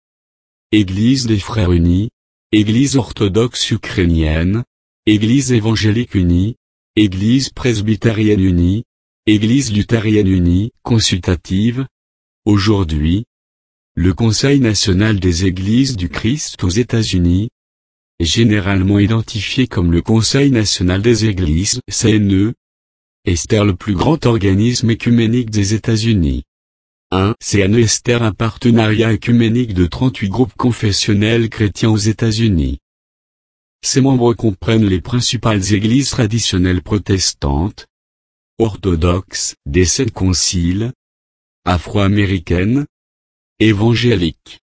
Église des Frères Unis, Église orthodoxe ukrainienne, Église évangélique unie, Église presbytérienne unie, Église luthérienne unie, consultative. Aujourd'hui, le Conseil national des Églises du Christ aux États-Unis, généralement identifié comme le Conseil national des Églises, CNE, est le plus grand organisme écuménique des États-Unis. 1. CNE est un partenariat écuménique de 38 groupes confessionnels chrétiens aux États-Unis. Ses membres comprennent les principales églises traditionnelles protestantes, orthodoxes, des 7 conciles, afro-américaines, évangéliques.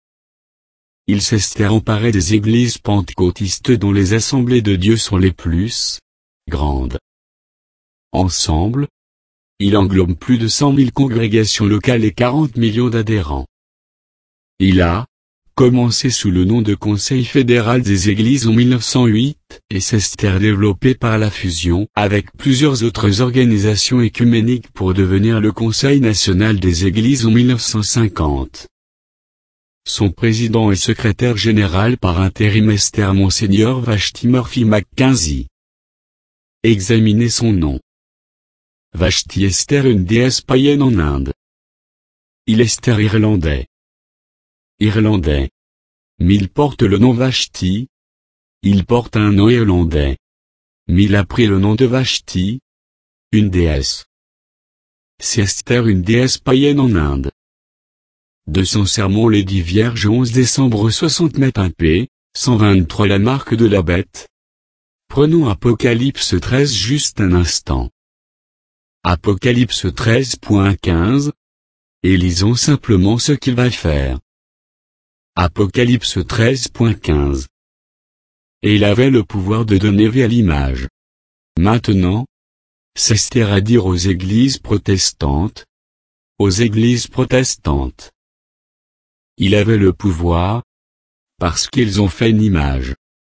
Il s'est emparé des églises pentecôtistes dont les assemblées de Dieu sont les plus grandes. Ensemble, il englobe plus de 100 000 congrégations locales et 40 millions d'adhérents. Il a commencé sous le nom de Conseil fédéral des Églises en 1908, et s'est développé par la fusion avec plusieurs autres organisations écuméniques pour devenir le Conseil national des Églises en 1950. Son président et secrétaire général par intérim est Monseigneur Vashti Murphy McKenzie. Examinez son nom. Vashti Esther, une déesse païenne en Inde. Il Esther irlandais. Irlandais. Mille porte le nom Vashti. Il porte un nom irlandais. Mille a pris le nom de Vashti. Une déesse. C'est Esther, une déesse païenne en Inde. De son sermon les 10 Vierges 11 décembre 60 mètres 1p, 123 la marque de la bête. Prenons Apocalypse 13 juste un instant. Apocalypse 13.15. Et lisons simplement ce qu'il va faire. Apocalypse 13.15. Et il avait le pouvoir de donner vie à l'image. Maintenant, c'est Esther à dire aux églises protestantes. Aux églises protestantes. Il avait le pouvoir, parce qu'ils ont fait une image.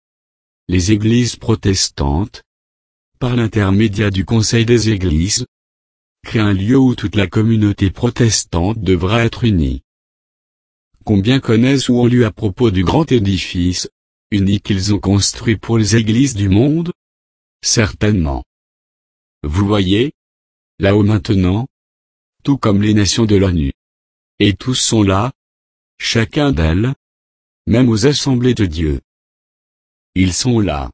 Les églises protestantes, par l'intermédiaire du Conseil des Églises, créent un lieu où toute la communauté protestante devra être unie. Combien connaissent ou ont lu à propos du grand édifice, unique qu'ils ont construit pour les églises du monde? Certainement. Vous voyez, là-haut maintenant, tout comme les nations de l'ONU. Et tous sont là, chacun d'elles, même aux assemblées de Dieu. Ils sont là.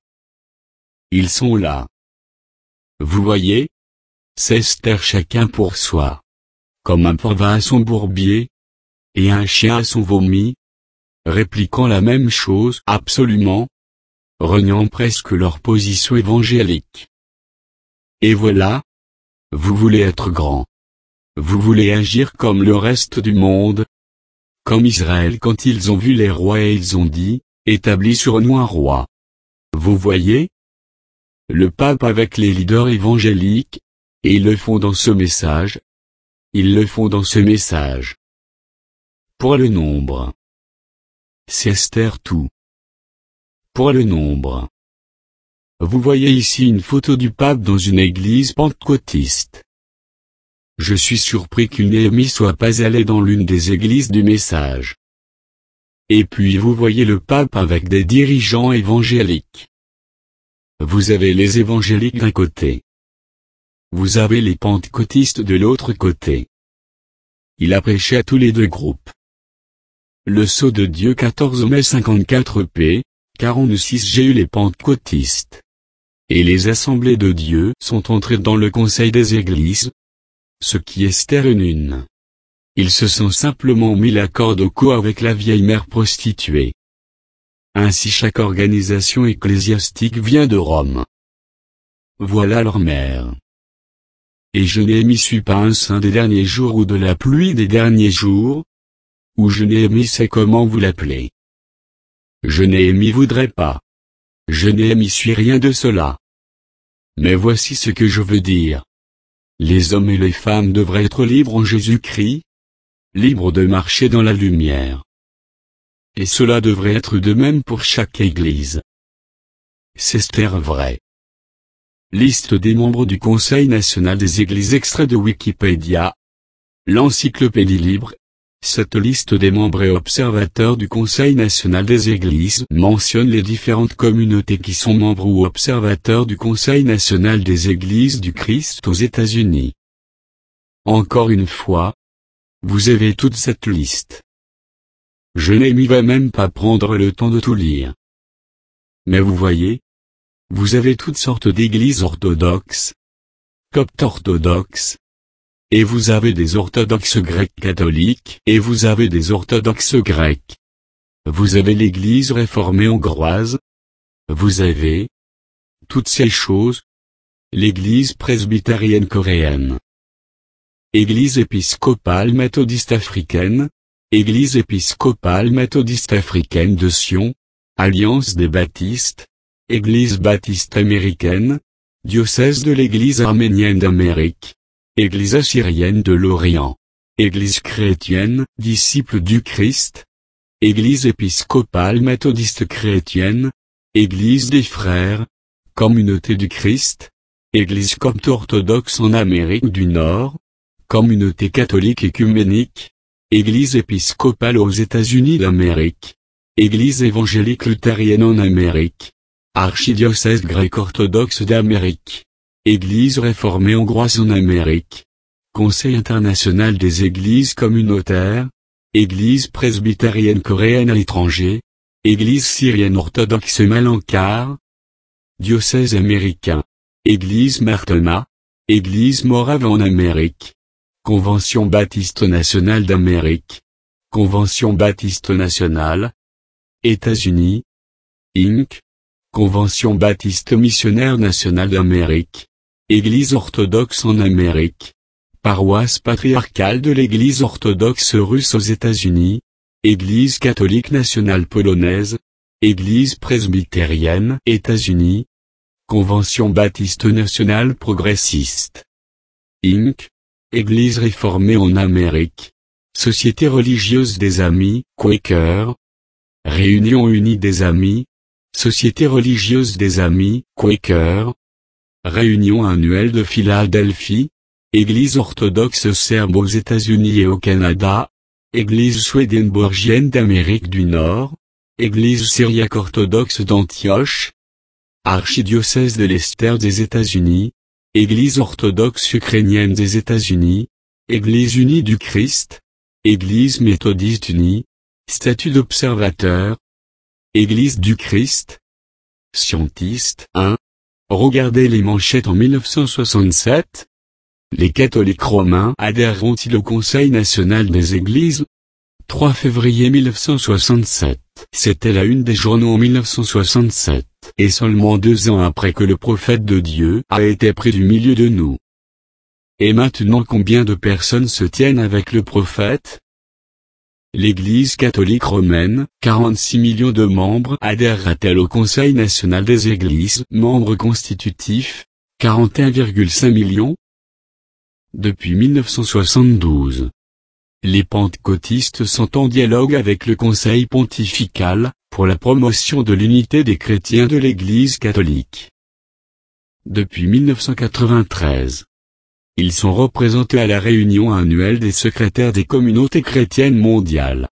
Ils sont là. Vous voyez? C'est Esther chacun pour soi. Comme un porc va à son bourbier, et un chien à son vomi, répliquant la même chose absolument, reniant presque leur position évangélique. Et voilà, vous voulez être grand. Vous voulez agir comme le reste du monde, comme Israël quand ils ont vu les rois et ils ont dit, établis sur nous un roi. Vous voyez? Le pape avec les leaders évangéliques, et ils le font dans ce message. Ils le font dans ce message. Pour le nombre. C'est Esther tout. Pour le nombre. Vous voyez ici une photo du pape dans une église pentecôtiste. Je suis surpris qu'une Néhémie soit pas allée dans l'une des églises du message. Et puis vous voyez le pape avec des dirigeants évangéliques. Vous avez les évangéliques d'un côté. Vous avez les pentecôtistes de l'autre côté. Il a prêché à tous les deux groupes. Le sceau de Dieu 14 mai 54p, 46 j'ai eu les pentecôtistes. Et les assemblées de Dieu sont entrées dans le conseil des églises. Ce qui est Esther une. Ils se sont simplement mis la corde au cou avec la vieille mère prostituée. Ainsi chaque organisation ecclésiastique vient de Rome. Voilà leur mère. Et je Néhémie suis pas un saint des derniers jours ou de la pluie des derniers jours. Ou je Néhémie sait comment vous l'appelez. Je Néhémie voudrais pas. Je Néhémie suis rien de cela. Mais voici ce que je veux dire. Les hommes et les femmes devraient être libres en Jésus-Christ, libres de marcher dans la lumière. Et cela devrait être de même pour chaque église. C'est Esther vrai. Liste des membres du Conseil national des églises extrait de Wikipédia. L'encyclopédie libre. Cette liste des membres et observateurs du Conseil national des églises mentionne les différentes communautés qui sont membres ou observateurs du Conseil national des églises du Christ aux États-Unis. Encore une fois, vous avez toute cette liste. Je n'y vais même pas prendre le temps de tout lire. Mais vous voyez, vous avez toutes sortes d'églises orthodoxes, coptes orthodoxes, et vous avez des orthodoxes grecs catholiques, et vous avez des orthodoxes grecs. Vous avez l'église réformée hongroise. Vous avez toutes ces choses. L'église presbytérienne coréenne. Église épiscopale méthodiste africaine. Église épiscopale méthodiste africaine de Sion. Alliance des baptistes. Église baptiste américaine. Diocèse de l'Église arménienne d'Amérique. Église assyrienne de l'Orient. Église chrétienne, disciple du Christ. Église épiscopale méthodiste chrétienne. Église des frères. Communauté du Christ. Église copte orthodoxe en Amérique du Nord. Communauté catholique œcuménique. Église épiscopale aux États-Unis d'Amérique. Église évangélique luthérienne en Amérique. Archidiocèse grec orthodoxe d'Amérique. Église réformée hongroise en Amérique. Conseil international des églises communautaires. Église presbytérienne coréenne à l'étranger. Église syrienne orthodoxe Malankar. Diocèse américain. Église Mère Thomas. Église morave en Amérique. Convention baptiste nationale d'Amérique. Convention baptiste nationale. États-Unis. Inc. Convention baptiste missionnaire nationale d'Amérique. Église orthodoxe en Amérique. Paroisse patriarcale de l'Église orthodoxe russe aux États-Unis. Église catholique nationale polonaise. Église presbytérienne États-Unis. Convention baptiste nationale progressiste. Inc. Église réformée en Amérique. Société religieuse des Amis, Quaker. Réunion unie des Amis. Société religieuse des Amis, Quaker. Réunion annuelle de Philadelphie. Église orthodoxe serbe aux États-Unis et au Canada. Église swedenborgienne d'Amérique du Nord. Église syriaque orthodoxe d'Antioche. Archidiocèse de l'Esther des États-Unis. Église orthodoxe ukrainienne des États-Unis. Église unie du Christ. Église méthodiste unie. Statut d'observateur. Église du Christ. Scientiste 1. Regardez les manchettes en 1967. Les catholiques romains adhéreront-ils au Conseil national des églises? 3 février 1967. C'était la une des journaux en 1967, et seulement 2 ans après que le prophète de Dieu a été pris du milieu de nous. Et maintenant combien de personnes se tiennent avec le prophète? L'Église catholique romaine, 46 millions de membres, adhérera-t-elle au Conseil national des églises? Membres constitutifs, 41,5 millions. Depuis 1972. Les pentecôtistes sont en dialogue avec le Conseil pontifical, pour la promotion de l'unité des chrétiens de l'Église catholique. Depuis 1993. Ils sont représentés à la réunion annuelle des secrétaires des communautés chrétiennes mondiales.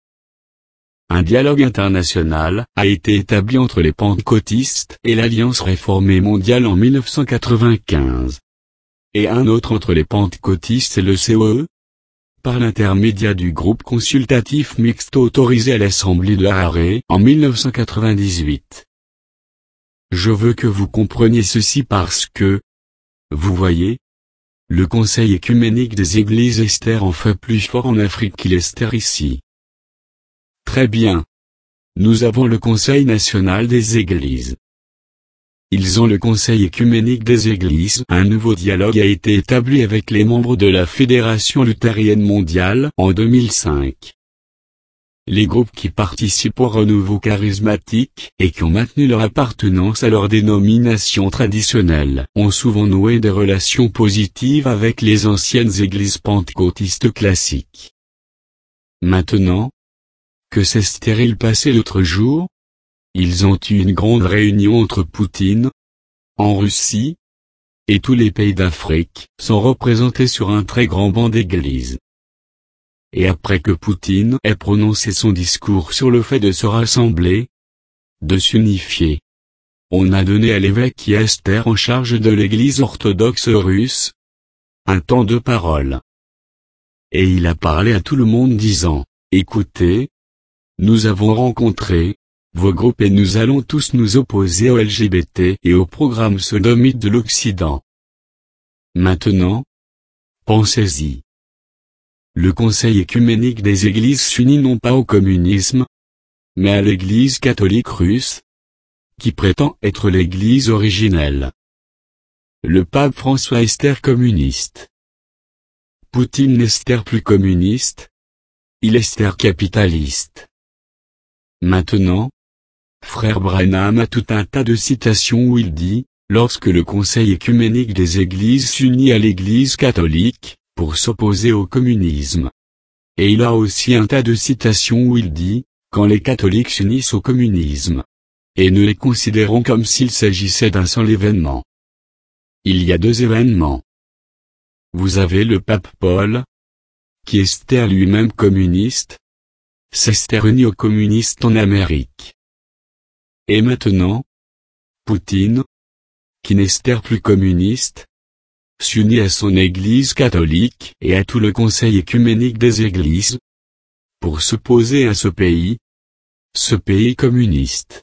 Un dialogue international a été établi entre les pentecôtistes et l'Alliance réformée mondiale en 1995. Et un autre entre les pentecôtistes et le COE, par l'intermédiaire du groupe consultatif mixte autorisé à l'Assemblée de Harare en 1998. Je veux que vous compreniez ceci parce que, vous voyez, le Conseil œcuménique des Églises Esther en fait plus fort en Afrique qu'il Esther ici. Très bien. Nous avons le Conseil national des Églises. Ils ont le Conseil œcuménique des Églises. Un nouveau dialogue a été établi avec les membres de la Fédération luthérienne mondiale en 2005. Les groupes qui participent au renouveau charismatique, et qui ont maintenu leur appartenance à leur dénomination traditionnelle, ont souvent noué des relations positives avec les anciennes églises pentecôtistes classiques. Maintenant, que s'est-il passé l'autre jour? Ils ont eu une grande réunion entre Poutine, en Russie, et tous les pays d'Afrique sont représentés sur un très grand banc d'églises. Et après que Poutine ait prononcé son discours sur le fait de se rassembler, de s'unifier, on a donné à l'évêque Esther en charge de l'église orthodoxe russe un temps de parole. Et il a parlé à tout le monde disant, écoutez, nous avons rencontré vos groupes et nous allons tous nous opposer aux LGBT et au programme sodomite de l'Occident. Maintenant, pensez-y. Le Conseil œcuménique des Églises s'unit non pas au communisme, mais à l'Église catholique russe, qui prétend être l'Église originelle. Le pape François Esther communiste. Poutine n'Esther plus communiste, il Esther capitaliste. Maintenant, Frère Branham a tout un tas de citations où il dit, lorsque le Conseil œcuménique des Églises s'unit à l'Église catholique, pour s'opposer au communisme. Et il a aussi un tas de citations où il dit, quand les catholiques s'unissent au communisme. Et nous les considérons comme s'il s'agissait d'un seul événement. Il y a 2 événements. Vous avez le pape Paul, qui Esther lui-même communiste, s'Esther uni aux communistes en Amérique. Et maintenant, Poutine, qui n'Esther plus communiste, s'unit à son Église catholique et à tout le Conseil œcuménique des Églises, pour s'opposer à ce pays communiste.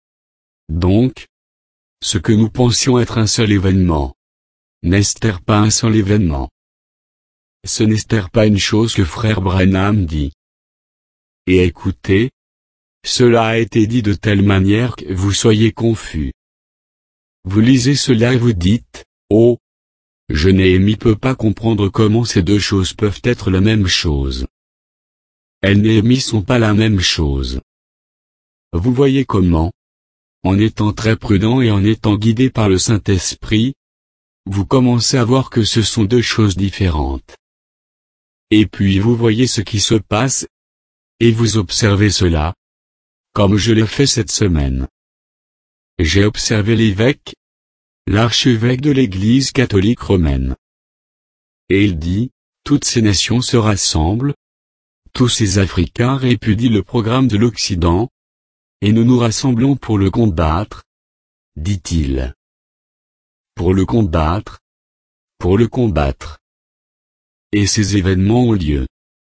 Donc, ce que nous pensions être un seul événement, n'est-ce pas un seul événement? Ce n'est pas une chose que frère Branham dit. Et écoutez, cela a été dit de telle manière que vous soyez confus. Vous lisez cela et vous dites, oh, je n'ai peut pas comprendre comment ces deux choses peuvent être la même chose. Elles n'émis sont pas la même chose. Vous voyez comment, en étant très prudent et en étant guidé par le Saint-Esprit, vous commencez à voir que ce sont deux choses différentes. Et puis vous voyez ce qui se passe, et vous observez cela, comme je l'ai fait cette semaine. J'ai observé l'évêque, l'archevêque de l'Église catholique romaine. Et il dit, toutes ces nations se rassemblent, tous ces Africains répudient le programme de l'Occident, et nous nous rassemblons pour le combattre, dit-il. Pour le combattre. Pour le combattre. Et ces événements ont lieu.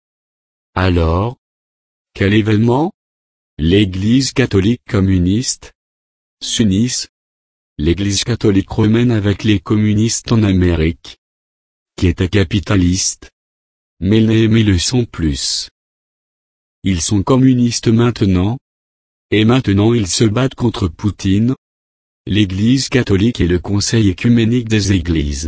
Alors, quel événement? L'Église catholique communiste s'unissent, l'Église catholique romaine avec les communistes en Amérique, qui étaient capitalistes, mais ils le sont plus. Ils sont communistes maintenant, et maintenant ils se battent contre Poutine, l'Église catholique et le Conseil œcuménique des Églises.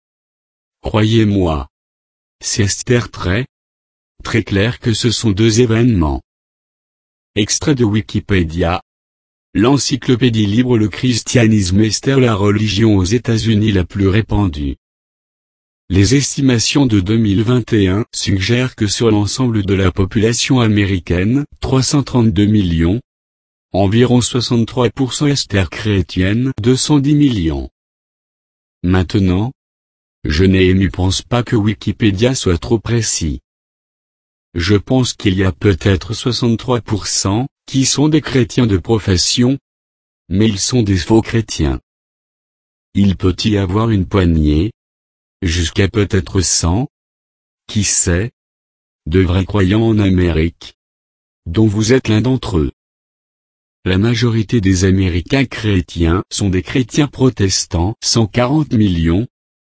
Croyez-moi, c'est très clair que ce sont deux événements. Extrait de Wikipédia. L'encyclopédie libre. Le christianisme est la religion aux États-Unis la plus répandue. Les estimations de 2021 suggèrent que sur l'ensemble de la population américaine, 332 millions, environ 63% est chrétienne, 210 millions. Maintenant, je pense pas que Wikipédia soit trop précis. Je pense qu'il y a peut-être 63% qui sont des chrétiens de profession, mais ils sont des faux chrétiens. Il peut y avoir une poignée, jusqu'à peut-être 100, qui sait, de vrais croyants en Amérique, dont vous êtes l'un d'entre eux. La majorité des Américains chrétiens sont des chrétiens protestants, 140 millions,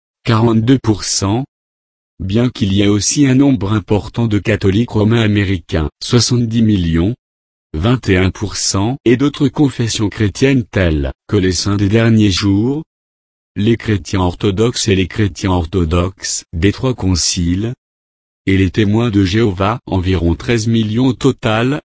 42%, bien qu'il y ait aussi un nombre important de catholiques romains américains, 70 millions, 21%, et d'autres confessions chrétiennes telles que les saints des derniers jours, les chrétiens orthodoxes et les chrétiens orthodoxes des trois conciles, et les témoins de Jéhovah, environ 13 millions au total,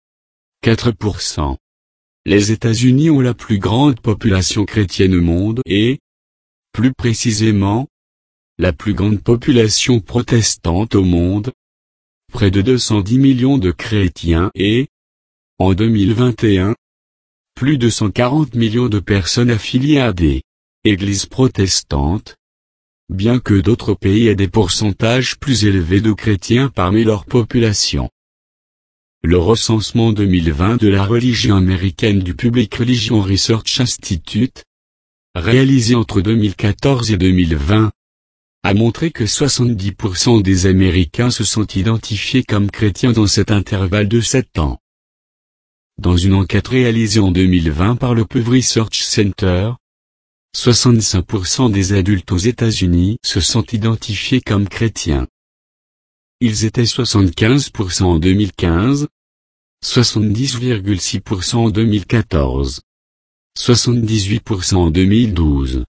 4%. Les États-Unis ont la plus grande population chrétienne au monde et, plus précisément, la plus grande population protestante au monde, près de 210 millions de chrétiens et, en 2021, plus de 140 millions de personnes affiliées à des églises protestantes, bien que d'autres pays aient des pourcentages plus élevés de chrétiens parmi leur population. Le recensement 2020 de la religion américaine du Public Religion Research Institute, réalisé entre 2014 et 2020, a montré que 70% des Américains se sont identifiés comme chrétiens dans cet intervalle de 7 ans. Dans une enquête réalisée en 2020 par le Pew Research Center, 65% des adultes aux États-Unis se sont identifiés comme chrétiens. Ils étaient 75% en 2015, 70,6% en 2014, 78% en 2012,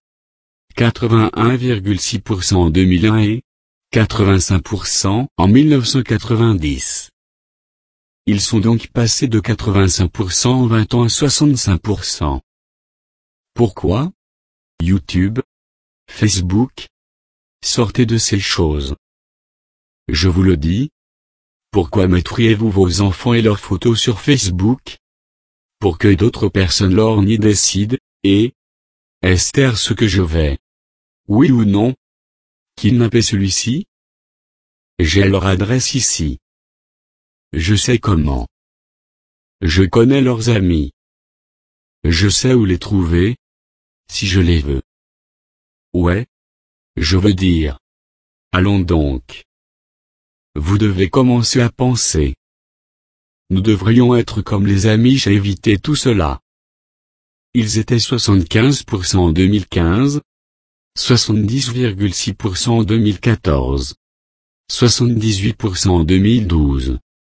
81,6% en 2001 et 85% en 1990. Ils sont donc passés de 85% en 20 ans à 65%. Pourquoi? YouTube, Facebook. Sortez de ces choses. Je vous le dis. Pourquoi mettriez-vous vos enfants et leurs photos sur Facebook? Pour que d'autres personnes lorgnes décident, et est-ce ce que je vais? Oui ou non? Kidnapper celui-ci? J'ai leur adresse ici. Je sais comment. Je connais leurs amis. Je sais où les trouver, si je les veux. Ouais. Je veux dire. Allons donc. Vous devez commencer à penser. Nous devrions être comme les Amish et éviter tout cela. Ils étaient 75% en 2015, 70,6% en 2014, 78% en 2012,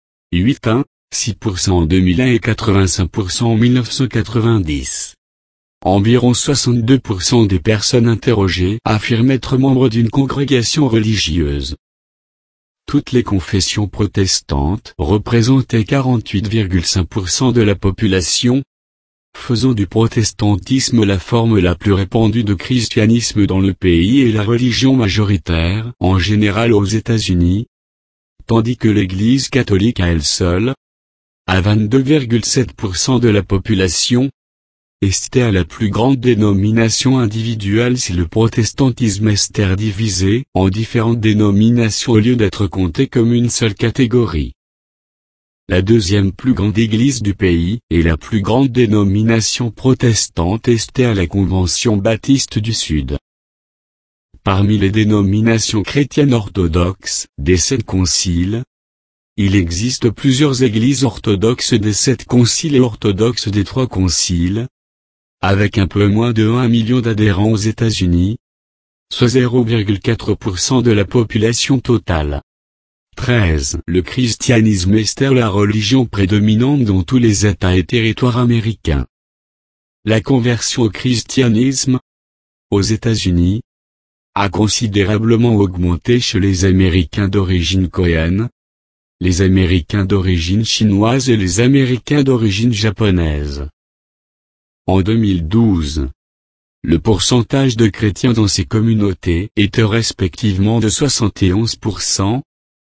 8,6% en 2001 et 85% en 1990. Environ 62% des personnes interrogées affirment être membres d'une congrégation religieuse. Toutes les confessions protestantes représentaient 48,5% de la population, faisant du protestantisme la forme la plus répandue de christianisme dans le pays et la religion majoritaire en général aux États-Unis, tandis que l'Église catholique à elle seule, à 22,7% de la population, était la plus grande dénomination individuelle si le protestantisme était divisé en différentes dénominations au lieu d'être compté comme une seule catégorie. La deuxième plus grande église du pays et la plus grande dénomination protestante était la Convention baptiste du Sud. Parmi les dénominations chrétiennes orthodoxes des 7 conciles, il existe plusieurs églises orthodoxes des 7 conciles et orthodoxes des 3 conciles, avec un peu moins de 1 million d'adhérents aux États-Unis, soit 0,4% de la population totale. 13. Le christianisme est la religion prédominante dans tous les États et territoires américains. La conversion au christianisme, aux États-Unis, a considérablement augmenté chez les Américains d'origine coréenne, les Américains d'origine chinoise et les Américains d'origine japonaise. En 2012, le pourcentage de chrétiens dans ces communautés était respectivement de 71%,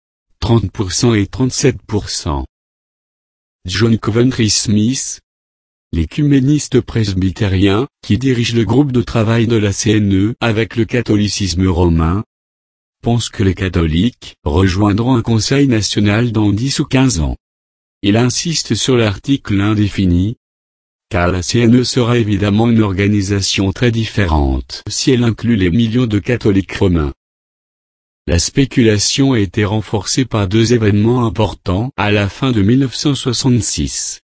30% et 37%. John Coventry Smith, l'écuméniste presbytérien, qui dirige le groupe de travail de la CNE avec le catholicisme romain, pense que les catholiques rejoindront un conseil national dans 10 ou 15 ans. Il insiste sur l'article indéfini, car la CNE sera évidemment une organisation très différente si elle inclut les millions de catholiques romains. La spéculation a été renforcée par 2 événements importants à la fin de 1966.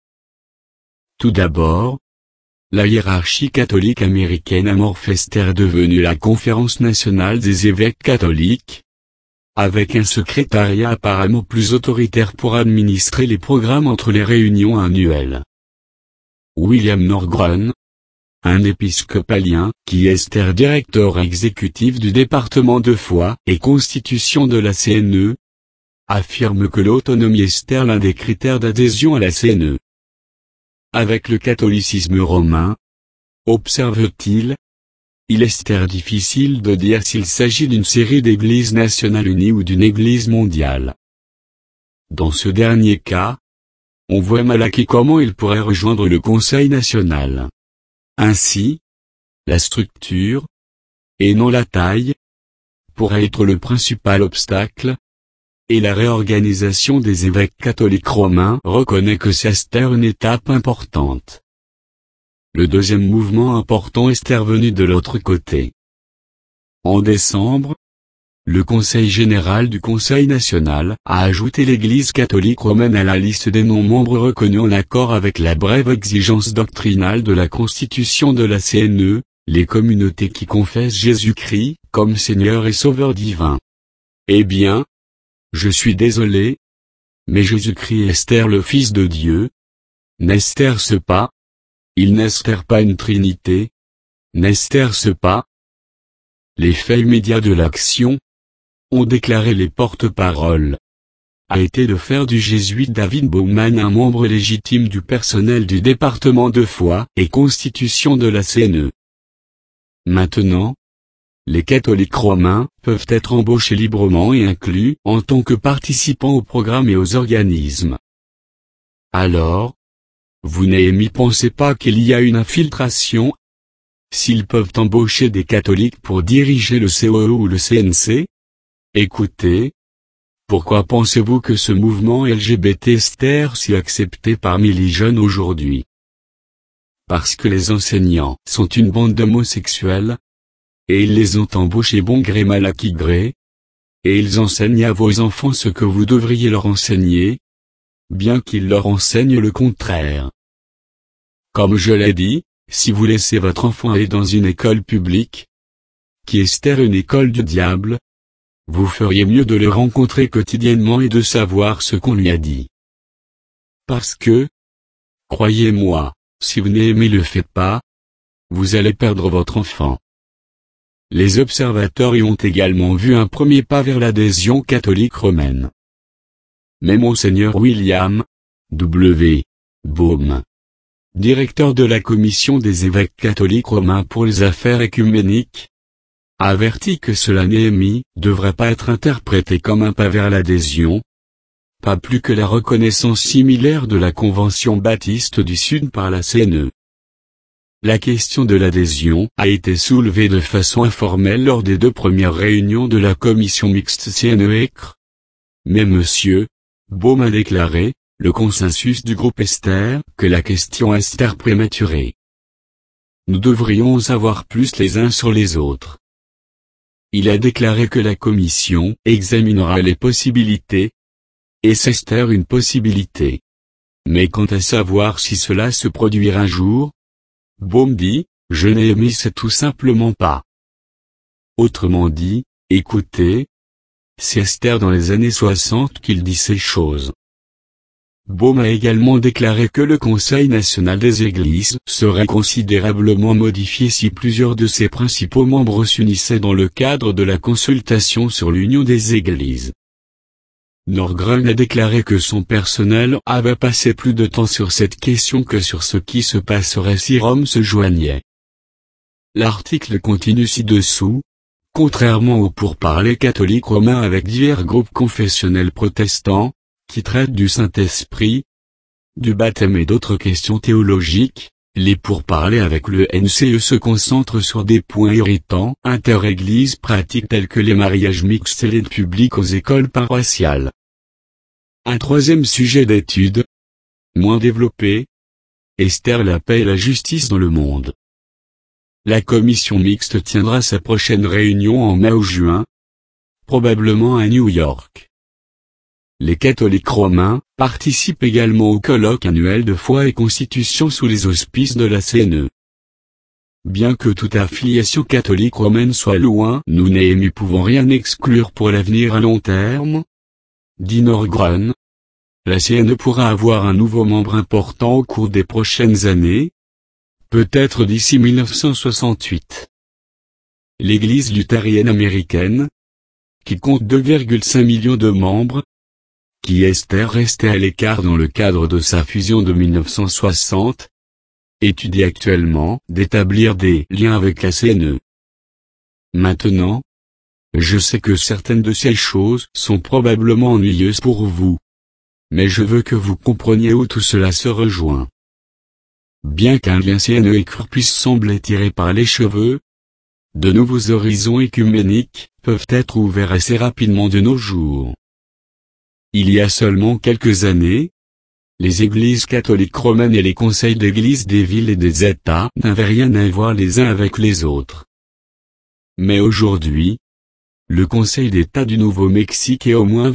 Tout d'abord, la hiérarchie catholique américaine est devenue la Conférence nationale des évêques catholiques, avec un secrétariat apparemment plus autoritaire pour administrer les programmes entre les réunions annuelles. William Norgren, un épiscopalien, qui est directeur exécutif du département de foi et constitution de la CNE, affirme que l'autonomie est l'un des critères d'adhésion à la CNE. Avec le catholicisme romain, observe-t-il, il est difficile de dire s'il s'agit d'une série d'églises nationales unies ou d'une église mondiale. Dans ce dernier cas, on voit mal à qui comment il pourrait rejoindre le Conseil national. Ainsi, la structure, et non la taille, pourrait être le principal obstacle, et la réorganisation des évêques catholiques romains reconnaît que c'est une étape importante. Le deuxième mouvement important est revenu de l'autre côté. En décembre, le Conseil général du Conseil national a ajouté l'Église catholique romaine à la liste des non-membres reconnus en accord avec la brève exigence doctrinale de la Constitution de la CNE, les communautés qui confessent Jésus-Christ comme Seigneur et Sauveur divin. Eh bien, je suis désolé, mais Jésus-Christ est le Fils de Dieu. N'est-ce pas? Il n'est pas une Trinité? N'est-ce pas? Les faits immédiats de l'action, ont déclaré les porte-paroles, a été de faire du jésuite David Bowman un membre légitime du personnel du département de foi et constitution de la CNE. Maintenant, les catholiques romains peuvent être embauchés librement et inclus en tant que participants aux programmes et aux organismes. Alors, vous n'y pensez pas qu'il y a une infiltration? S'ils peuvent embaucher des catholiques pour diriger le COE ou le CNC? Écoutez, pourquoi pensez-vous que ce mouvement LGBT est si accepté parmi les jeunes aujourd'hui? Parce que les enseignants sont une bande d'homosexuels? et ils les ont embauchés bon gré mal acquis gré, et ils enseignent à vos enfants ce que vous devriez leur enseigner, bien qu'ils leur enseignent le contraire. Comme je l'ai dit, si vous laissez votre enfant aller dans une école publique, qui est une école du diable, vous feriez mieux de le rencontrer quotidiennement et de savoir ce qu'on lui a dit. Parce que, croyez-moi, si vous n'aimez le faites pas, vous allez perdre votre enfant. Les observateurs y ont également vu un premier pas vers l'adhésion catholique romaine. Mais Monseigneur William W. Baume, directeur de la commission des évêques catholiques romains pour les affaires œcuméniques, a averti que cela devrait pas être interprété comme un pas vers l'adhésion, pas plus que la reconnaissance similaire de la Convention baptiste du Sud par la CNE. La question de l'adhésion a été soulevée de façon informelle lors des 2 premières réunions de la commission mixte CNE-ECRE. Mais M. Baume a déclaré, le consensus du groupe Esther, que la question est prématurée. Nous devrions en savoir plus les uns sur les autres. Il a déclaré que la commission examinera les possibilités, et c'est une possibilité. Mais quant à savoir si cela se produira un jour, Baume dit, je n'ai c'est tout simplement pas. Autrement dit, écoutez, c'est Esther dans les années 60 qu'il dit ces choses. Baume a également déclaré que le Conseil national des églises serait considérablement modifié si plusieurs de ses principaux membres s'unissaient dans le cadre de la consultation sur l'union des églises. Nordgren a déclaré que son personnel avait passé plus de temps sur cette question que sur ce qui se passerait si Rome se joignait. L'article continue ci-dessous. Contrairement aux pourparlers catholiques romains avec divers groupes confessionnels protestants, qui traitent du Saint-Esprit, du baptême et d'autres questions théologiques, les pourparlers avec le NCE se concentrent sur des points irritants inter-églises pratiques tels que les mariages mixtes et l'aide publique aux écoles paroissiales. Un troisième sujet d'étude, moins développé, Esther, la paix et la justice dans le monde. La commission mixte tiendra sa prochaine réunion en mai ou juin, probablement à New York. Les catholiques romains participent également au colloque annuel de foi et constitution sous les auspices de la CNE. Bien que toute affiliation catholique romaine soit loin, nous n'y pouvons rien exclure pour l'avenir à long terme, dit Nordgren. La CNE pourra avoir un nouveau membre important au cours des prochaines années, peut-être d'ici 1968. L'Église luthérienne américaine, qui compte 2,5 millions de membres, qui Esther restait à l'écart dans le cadre de sa fusion de 1960, étudie actuellement d'établir des liens avec la CNE. Maintenant, je sais que certaines de ces choses sont probablement ennuyeuses pour vous. Mais je veux que vous compreniez où tout cela se rejoint. Bien qu'un lien CNE-ECRE puisse sembler tiré par les cheveux, de nouveaux horizons œcuméniques peuvent être ouverts assez rapidement de nos jours. Il y a seulement quelques années, les églises catholiques romaines et les conseils d'églises des villes et des États n'avaient rien à voir les uns avec les autres. Mais aujourd'hui, le Conseil d'État du Nouveau-Mexique et au moins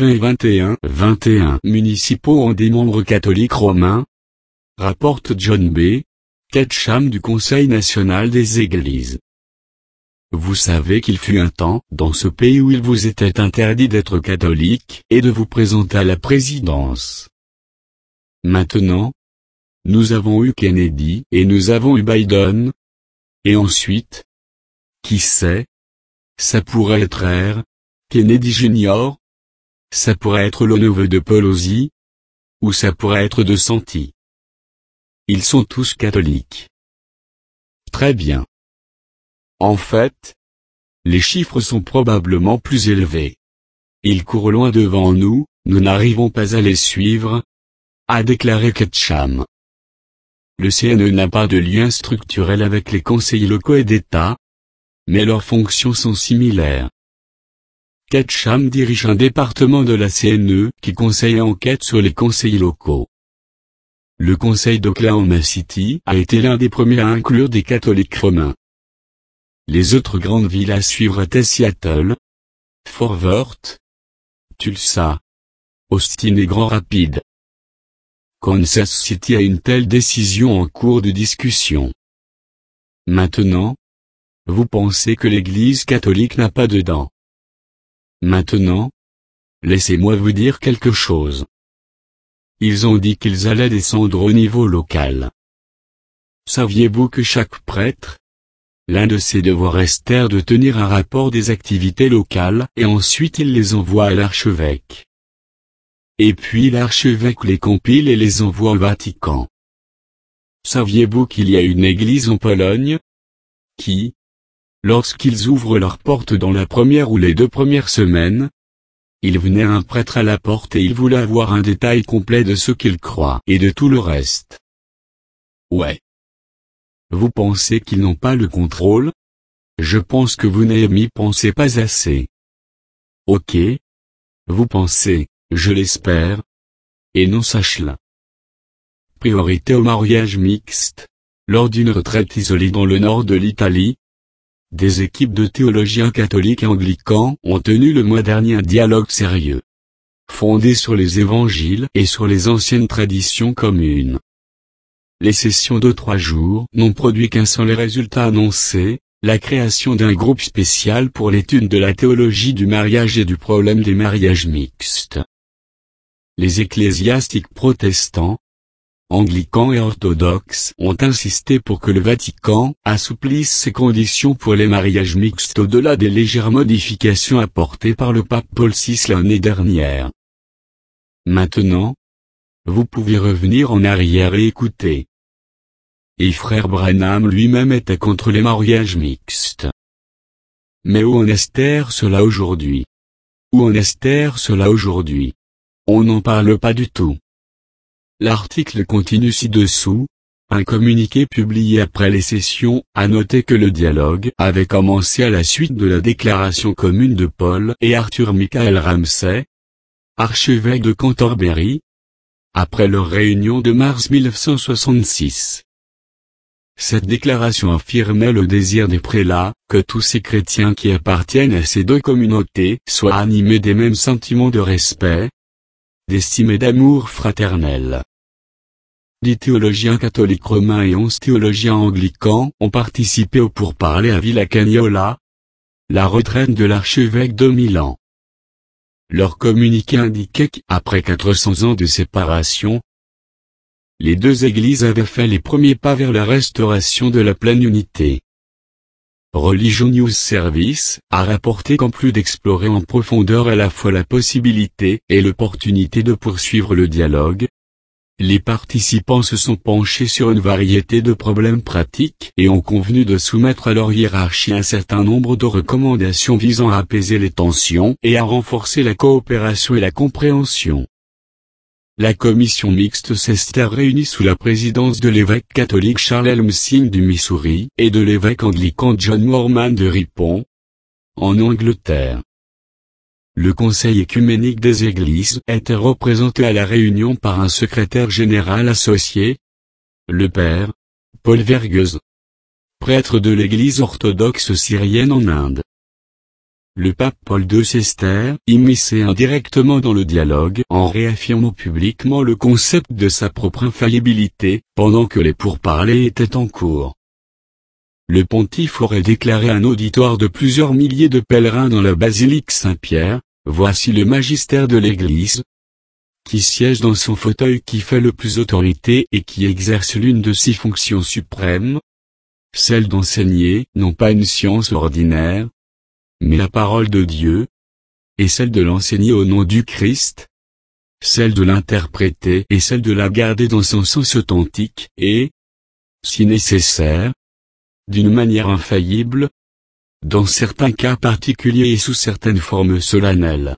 21 municipaux ont des membres catholiques romains, rapporte John B. Ketcham du Conseil national des églises. Vous savez qu'il fut un temps dans ce pays où il vous était interdit d'être catholique et de vous présenter à la présidence. Maintenant, nous avons eu Kennedy et nous avons eu Biden. Et ensuite, qui sait? Ça pourrait être R. Kennedy Jr. Ça pourrait être le neveu de Pelosi. Ou ça pourrait être DeSantis. Ils sont tous catholiques. Très bien. En fait, les chiffres sont probablement plus élevés. Ils courent loin devant nous, nous n'arrivons pas à les suivre, a déclaré Ketcham. Le CNE n'a pas de lien structurel avec les conseils locaux et d'État, mais leurs fonctions sont similaires. Ketcham dirige un département de la CNE qui conseille et enquête sur les conseils locaux. Le conseil d'Oklahoma City a été l'un des premiers à inclure des catholiques romains. Les autres grandes villes à suivre étaient Seattle, Fort Worth, Tulsa, Austin et Grand Rapids. Kansas City a une telle décision en cours de discussion. Maintenant, vous pensez que l'Église catholique n'a pas de dents. Maintenant, laissez-moi vous dire quelque chose. Ils ont dit qu'ils allaient descendre au niveau local. Saviez-vous que chaque prêtre, l'un de ses devoirs est de tenir un rapport des activités locales et ensuite il les envoie à l'archevêque. Et puis l'archevêque les compile et les envoie au Vatican. Saviez-vous qu'il y a une église en Pologne qui, lorsqu'ils ouvrent leurs portes dans la première ou les 2 premières semaines, il venait un prêtre à la porte et il voulait avoir un détail complet de ce qu'il croit et de tout le reste. Ouais. Vous pensez qu'ils n'ont pas le contrôle? Je pense que vous n'y pensez pas assez. Ok. Vous pensez, je l'espère. Et non sache-le. Priorité au mariage mixte. Lors d'une retraite isolée dans le nord de l'Italie, des équipes de théologiens catholiques et anglicans ont tenu le mois dernier un dialogue sérieux, fondé sur les évangiles et sur les anciennes traditions communes. Les sessions de 3 jours n'ont produit qu'un seul résultat annoncé, la création d'un groupe spécial pour l'étude de la théologie du mariage et du problème des mariages mixtes. Les ecclésiastiques protestants, anglicans et orthodoxes ont insisté pour que le Vatican assouplisse ses conditions pour les mariages mixtes au-delà des légères modifications apportées par le pape Paul VI l'année dernière. Maintenant, vous pouvez revenir en arrière et écouter. Et frère Branham lui-même était contre les mariages mixtes. Mais où en est cela aujourd'hui? Où en est cela aujourd'hui? On n'en parle pas du tout. L'article continue ci-dessous. Un communiqué publié après les sessions a noté que le dialogue avait commencé à la suite de la déclaration commune de Paul et Arthur Michael Ramsay, archevêque de Canterbury, après leur réunion de mars 1966. Cette déclaration affirmait le désir des prélats, que tous ces chrétiens qui appartiennent à ces 2 communautés soient animés des mêmes sentiments de respect, d'estime et d'amour fraternel. 10 théologiens catholiques romains et 11 théologiens anglicans ont participé au pourparlers à Villa Cagnola, la retraite de l'archevêque de Milan. Leur communiqué indiquait qu'après 400 ans de séparation, les 2 églises avaient fait les premiers pas vers la restauration de la pleine unité. Religion News Service a rapporté qu'en plus d'explorer en profondeur à la fois la possibilité et l'opportunité de poursuivre le dialogue, les participants se sont penchés sur une variété de problèmes pratiques et ont convenu de soumettre à leur hiérarchie un certain nombre de recommandations visant à apaiser les tensions et à renforcer la coopération et la compréhension. La commission mixte s'est réunie sous la présidence de l'évêque catholique Charles Elmsing du Missouri et de l'évêque anglican John Moorman de Ripon, en Angleterre. Le Conseil œcuménique des Églises était représenté à la réunion par un secrétaire général associé, le père Paul Vergueuse, prêtre de l'Église orthodoxe syrienne en Inde. Le pape Paul II s'est immiscé indirectement dans le dialogue en réaffirmant publiquement le concept de sa propre infaillibilité, pendant que les pourparlers étaient en cours. Le pontife aurait déclaré un auditoire de plusieurs milliers de pèlerins dans la basilique Saint-Pierre, voici le magistère de l'Église, qui siège dans son fauteuil qui fait le plus autorité et qui exerce l'une de ses fonctions suprêmes, celle d'enseigner, non pas une science ordinaire, mais la parole de Dieu, et celle de l'enseigner au nom du Christ, celle de l'interpréter et celle de la garder dans son sens authentique et, si nécessaire, d'une manière infaillible, dans certains cas particuliers et sous certaines formes solennelles.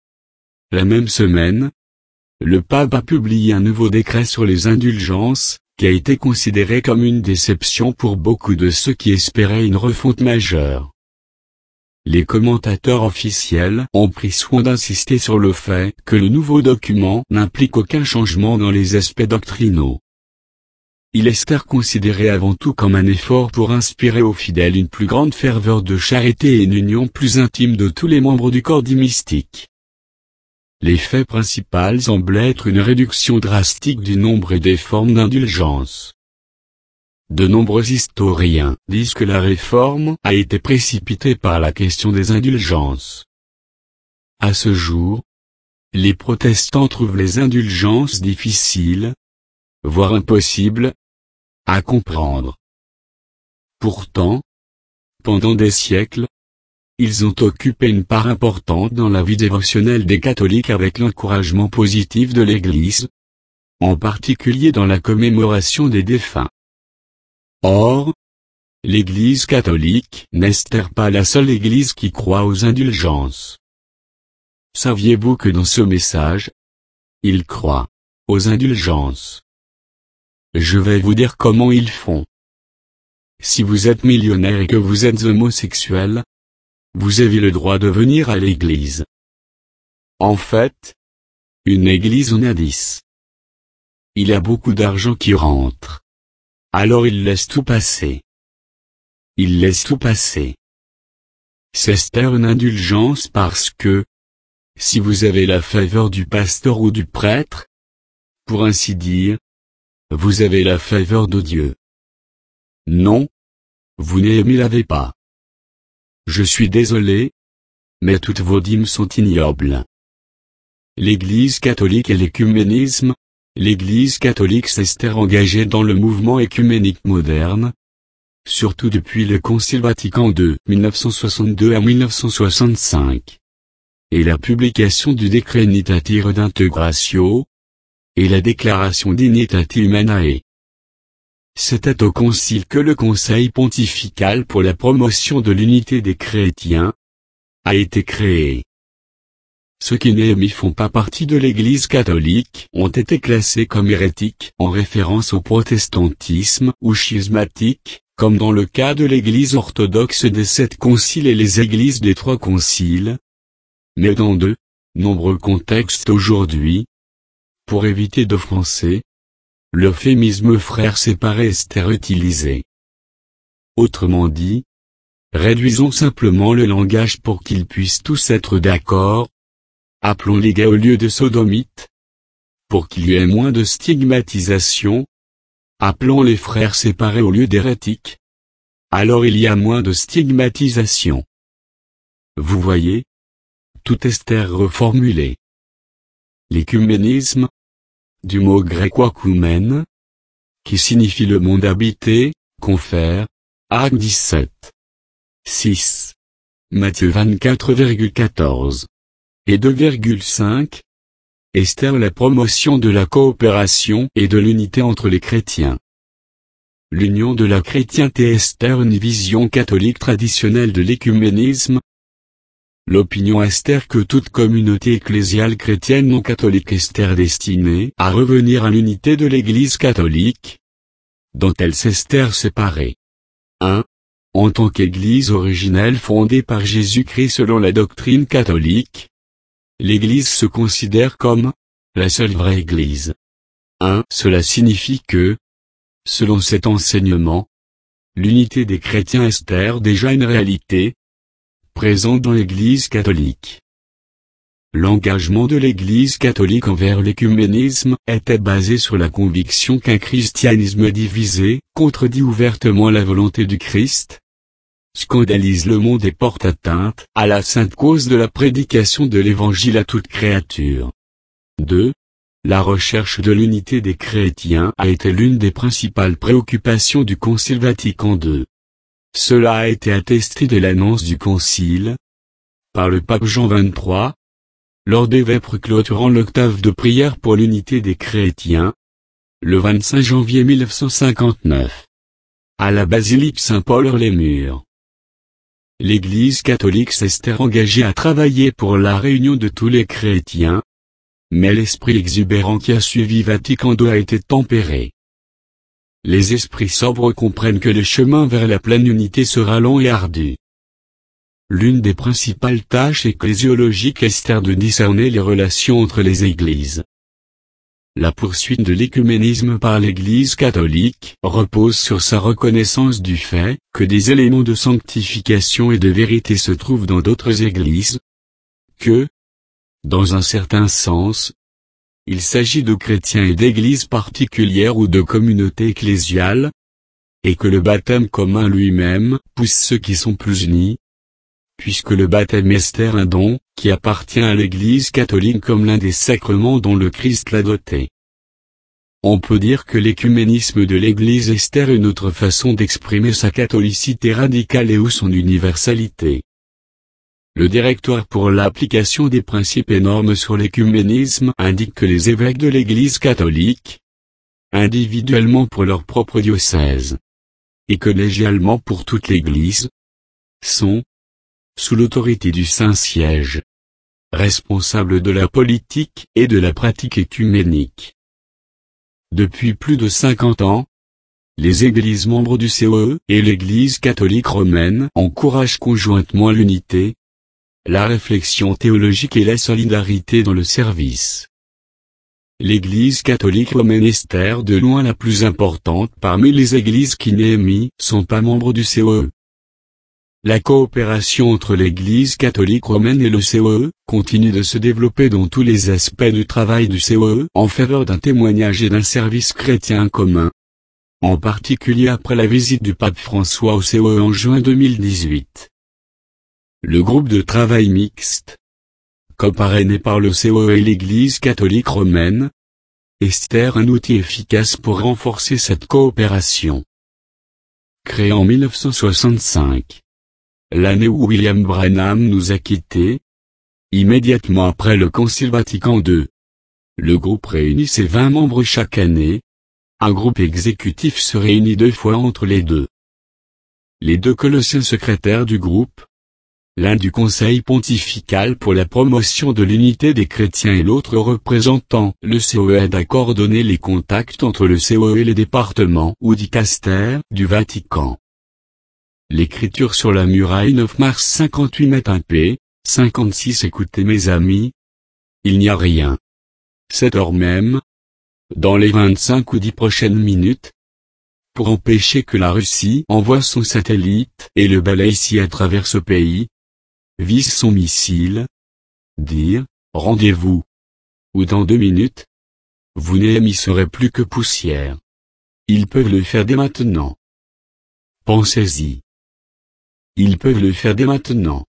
La même semaine, le pape a publié un nouveau décret sur les indulgences, qui a été considéré comme une déception pour beaucoup de ceux qui espéraient une refonte majeure. Les commentateurs officiels ont pris soin d'insister sur le fait que le nouveau document n'implique aucun changement dans les aspects doctrinaux. Esther considérée avant tout comme un effort pour inspirer aux fidèles une plus grande ferveur de charité et une union plus intime de tous les membres du corps dit mystique. L'effet principal semble être une réduction drastique du nombre et des formes d'indulgence. De nombreux historiens disent que la réforme a été précipitée par la question des indulgences. À ce jour, les protestants trouvent les indulgences difficiles, voire impossibles, à comprendre. Pourtant, pendant des siècles, ils ont occupé une part importante dans la vie dévotionnelle des catholiques avec l'encouragement positif de l'Église, en particulier dans la commémoration des défunts. Or, l'Église catholique n'est pas la seule Église qui croit aux indulgences. Saviez-vous que dans ce message, ils croient aux indulgences? Je vais vous dire comment ils font. Si vous êtes millionnaire et que vous êtes homosexuel, vous avez le droit de venir à l'église. En fait, une église en a 10. Il y a beaucoup d'argent qui rentre. Alors il laisse tout passer. Il laisse tout passer. C'est une indulgence parce que, si vous avez la faveur du pasteur ou du prêtre, pour ainsi dire, vous avez la faveur de Dieu. Non, vous ne l'avez pas. Je suis désolé, mais toutes vos dîmes sont ignobles. L'Église catholique et l'écuménisme, l'Église catholique s'est engagée dans le mouvement écuménique moderne, surtout depuis le Concile Vatican II, 1962 à 1965, et la publication du décret Unitatis Redintegratio, et la déclaration d'Unitatis Humanae. C'était au Concile que le Conseil pontifical pour la promotion de l'unité des chrétiens a été créé. Ceux qui ne font pas partie de l'Église catholique ont été classés comme hérétiques en référence au protestantisme ou schismatiques, comme dans le cas de l'Église orthodoxe des 7 conciles et les églises des 3 conciles. Mais dans de nombreux contextes aujourd'hui, pour éviter d'offenser, l'euphémisme frère séparé est utilisé. Autrement dit, réduisons simplement le langage pour qu'ils puissent tous être d'accord. Appelons les gars au lieu de sodomites. Pour qu'il y ait moins de stigmatisation. Appelons les frères séparés au lieu d'hérétiques. Alors il y a moins de stigmatisation. Vous voyez? Tout est reformulé. L'écuménisme, du mot grec oikoumène, qui signifie le monde habité, confère, Actes 17. 6. Matthieu 24,14. Et 2,5. Esther la promotion de la coopération et de l'unité entre les chrétiens. L'union de la chrétienté est une vision catholique traditionnelle de l'écuménisme. L'opinion est que toute communauté ecclésiale chrétienne non catholique est destinée à revenir à l'unité de l'Église catholique, dont elle s'est séparée. 1. En tant qu'Église originelle fondée par Jésus-Christ selon la doctrine catholique, l'Église se considère comme la seule vraie Église. 1. Cela signifie que, selon cet enseignement, l'unité des chrétiens est déjà une réalité, présente dans l'Église catholique. L'engagement de l'Église catholique envers l'écuménisme était basé sur la conviction qu'un christianisme divisé contredit ouvertement la volonté du Christ, scandalise le monde et porte atteinte à la sainte cause de la prédication de l'Évangile à toute créature. 2. La recherche de l'unité des chrétiens a été l'une des principales préoccupations du Concile Vatican II. Cela a été attesté de l'annonce du Concile, par le pape Jean XXIII, lors des vêpres clôturant l'octave de prière pour l'unité des chrétiens, le 25 janvier 1959, à la basilique Saint-Paul-les-Murs. L'Église catholique s'est engagée à travailler pour la réunion de tous les chrétiens, mais l'esprit exubérant qui a suivi Vatican II a été tempéré. Les esprits sobres comprennent que le chemin vers la pleine unité sera long et ardu. L'une des principales tâches ecclésiologiques est de discerner les relations entre les églises. La poursuite de l'écuménisme par l'Église catholique repose sur sa reconnaissance du fait que des éléments de sanctification et de vérité se trouvent dans d'autres églises, que, dans un certain sens, il s'agit de chrétiens et d'églises particulières ou de communautés ecclésiales, et que le baptême commun lui-même pousse ceux qui sont plus unis, puisque le baptême est un don qui appartient à l'Église catholique comme l'un des sacrements dont le Christ l'a doté. On peut dire que l'écuménisme de l'Église est une autre façon d'exprimer sa catholicité radicale et ou son universalité. Le Directoire pour l'application des principes et normes sur l'écuménisme indique que les évêques de l'Église catholique, individuellement pour leur propre diocèse, et collégialement pour toute l'Église, sont, sous l'autorité du Saint-Siège, responsables de la politique et de la pratique écuménique. Depuis plus de 50 ans, les églises membres du COE et l'Église catholique romaine encouragent conjointement l'unité, la réflexion théologique et la solidarité dans le service. L'Église catholique romaine est de loin la plus importante parmi les églises qui ne sont pas membres du COE. La coopération entre l'Église catholique romaine et le COE continue de se développer dans tous les aspects du travail du COE en faveur d'un témoignage et d'un service chrétien commun. En particulier après la visite du pape François au COE en juin 2018. Le groupe de travail mixte, coparrainé par le COE et l'Église catholique romaine, est un outil efficace pour renforcer cette coopération. Créé en 1965, l'année où William Branham nous a quittés, immédiatement après le Concile Vatican II, le groupe réunit ses 20 membres chaque année. Un groupe exécutif se réunit 2 fois entre les deux. Les 2 colossiens secrétaires du groupe, l'un du Conseil pontifical pour la promotion de l'unité des chrétiens et l'autre représentant le COE, aide à coordonner les contacts entre le COE et les départements ou dicastères du Vatican. L'écriture sur la muraille 9 mars 58 met un p. 56. Écoutez mes amis, il n'y a rien. Cette heure même, dans les 25 ou 10 prochaines minutes, pour empêcher que la Russie envoie son satellite et le balaye si à travers ce pays, vise son missile, dire, rendez-vous, ou dans 2 minutes, vous n'y serez plus que poussière. Ils peuvent le faire dès maintenant. Pensez-y. Ils peuvent le faire dès maintenant.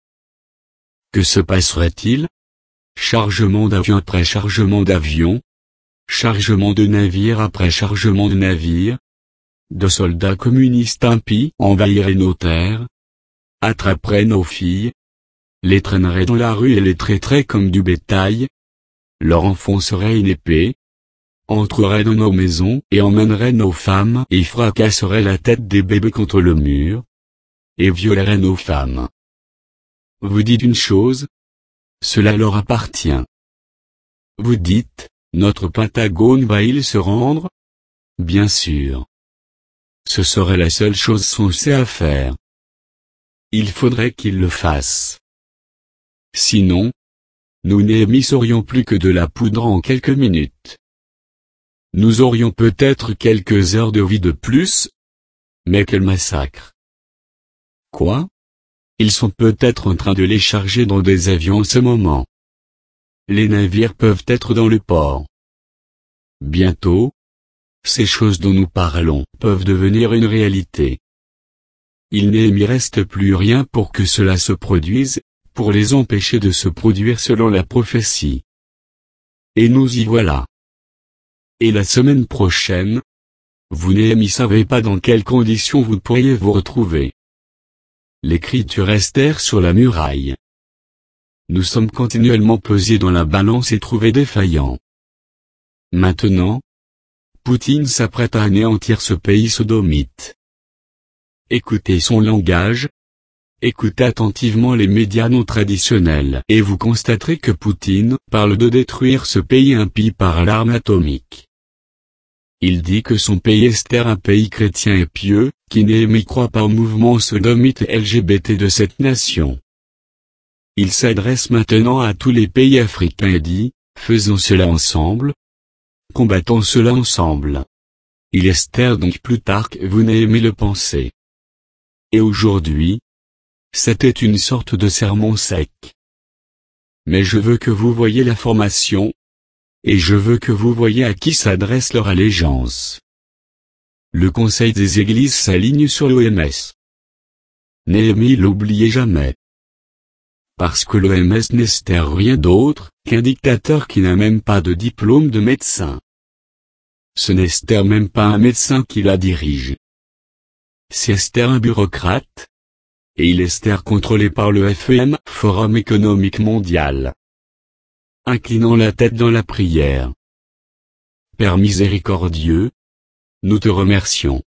Que se passerait-il? Chargement d'avion après chargement d'avion, chargement de navire après chargement de navire, de soldats communistes impies envahiraient nos terres, attraperaient nos filles, les traîneraient dans la rue et les traiteraient comme du bétail, leur enfoncerait une épée, entreraient dans nos maisons et emmèneraient nos femmes et fracasseraient la tête des bébés contre le mur, et violeraient nos femmes. Vous dites une chose, cela leur appartient. Vous dites, notre Pentagone va-t-il se rendre? Bien sûr. Ce serait la seule chose sensée à faire. Il faudrait qu'il le fasse. Sinon, nous n'émisserions plus que de la poudre en quelques minutes. Nous aurions peut-être quelques heures de vie de plus, mais quel massacre. Quoi? Ils sont peut-être en train de les charger dans des avions en ce moment. Les navires peuvent être dans le port. Bientôt, ces choses dont nous parlons peuvent devenir une réalité. Il ne reste plus rien pour que cela se produise, pour les empêcher de se produire selon la prophétie. Et nous y voilà. Et la semaine prochaine, vous ne savez pas dans quelles conditions vous pourriez vous retrouver. L'écriture est sur la muraille. Nous sommes continuellement pesés dans la balance et trouvés défaillants. Maintenant, Poutine s'apprête à anéantir ce pays sodomite. Écoutez son langage. Écoutez attentivement les médias non traditionnels et vous constaterez que Poutine parle de détruire ce pays impie par l'arme atomique. Il dit que son pays est un pays chrétien et pieux, qui ne croit pas au mouvement sodomite et LGBT de cette nation. Il s'adresse maintenant à tous les pays africains et dit, faisons cela ensemble. combattons cela ensemble. Il Esther donc Plutarque vous n'aimez le penser. Et aujourd'hui, c'était une sorte de sermon sec. Mais je veux que vous voyiez la formation, et je veux que vous voyiez à qui s'adresse leur allégeance. Le Conseil des Églises s'aligne sur l'OMS. Néhémie l'oubliez jamais. Parce que l'OMS n'est rien d'autre qu'un dictateur qui n'a même pas de diplôme de médecin. Ce n'est même pas un médecin qui la dirige. C'est un bureaucrate. Et il est contrôlé par le FEM, Forum économique mondial. Inclinant la tête dans la prière. Père miséricordieux, nous te remercions.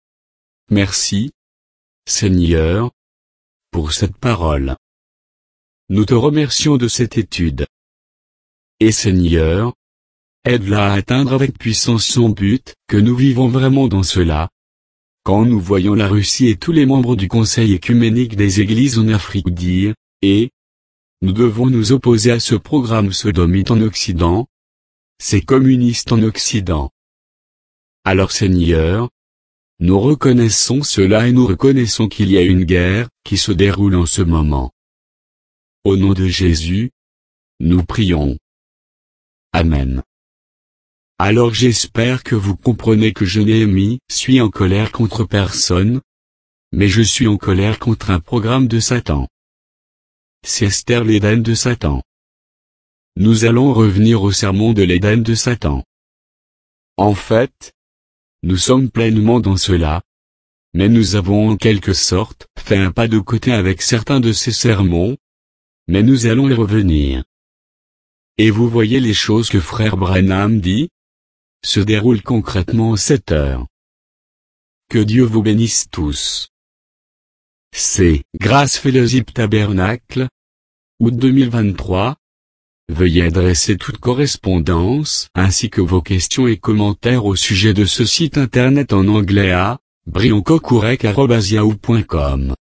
Merci, Seigneur, pour cette parole. Nous te remercions de cette étude. Et Seigneur, aide-la à atteindre avec puissance son but, que nous vivons vraiment dans cela. Quand nous voyons la Russie et tous les membres du Conseil écuménique des Églises en Afrique dire, nous devons nous opposer à ce programme sodomite en Occident, ces communistes en Occident. Alors Seigneur, nous reconnaissons cela et nous reconnaissons qu'il y a une guerre qui se déroule en ce moment. Au nom de Jésus, nous prions. Amen. Alors j'espère que vous comprenez que je Néhémie suis en colère contre personne, mais je suis en colère contre un programme de Satan. C'est Esther l'Éden de Satan. Nous allons revenir au sermon de l'Éden de Satan. En fait, nous sommes pleinement dans cela, mais nous avons en quelque sorte fait un pas de côté avec certains de ces sermons, mais nous allons y revenir. Et vous voyez les choses que frère Branham dit se déroulent concrètement en 7 heures. Que Dieu vous bénisse tous. C'est Grâce Fellowship Tabernacle, août 2023. Veuillez adresser toute correspondance ainsi que vos questions et commentaires au sujet de ce site internet en anglais à brioncocourec@yahoo.com.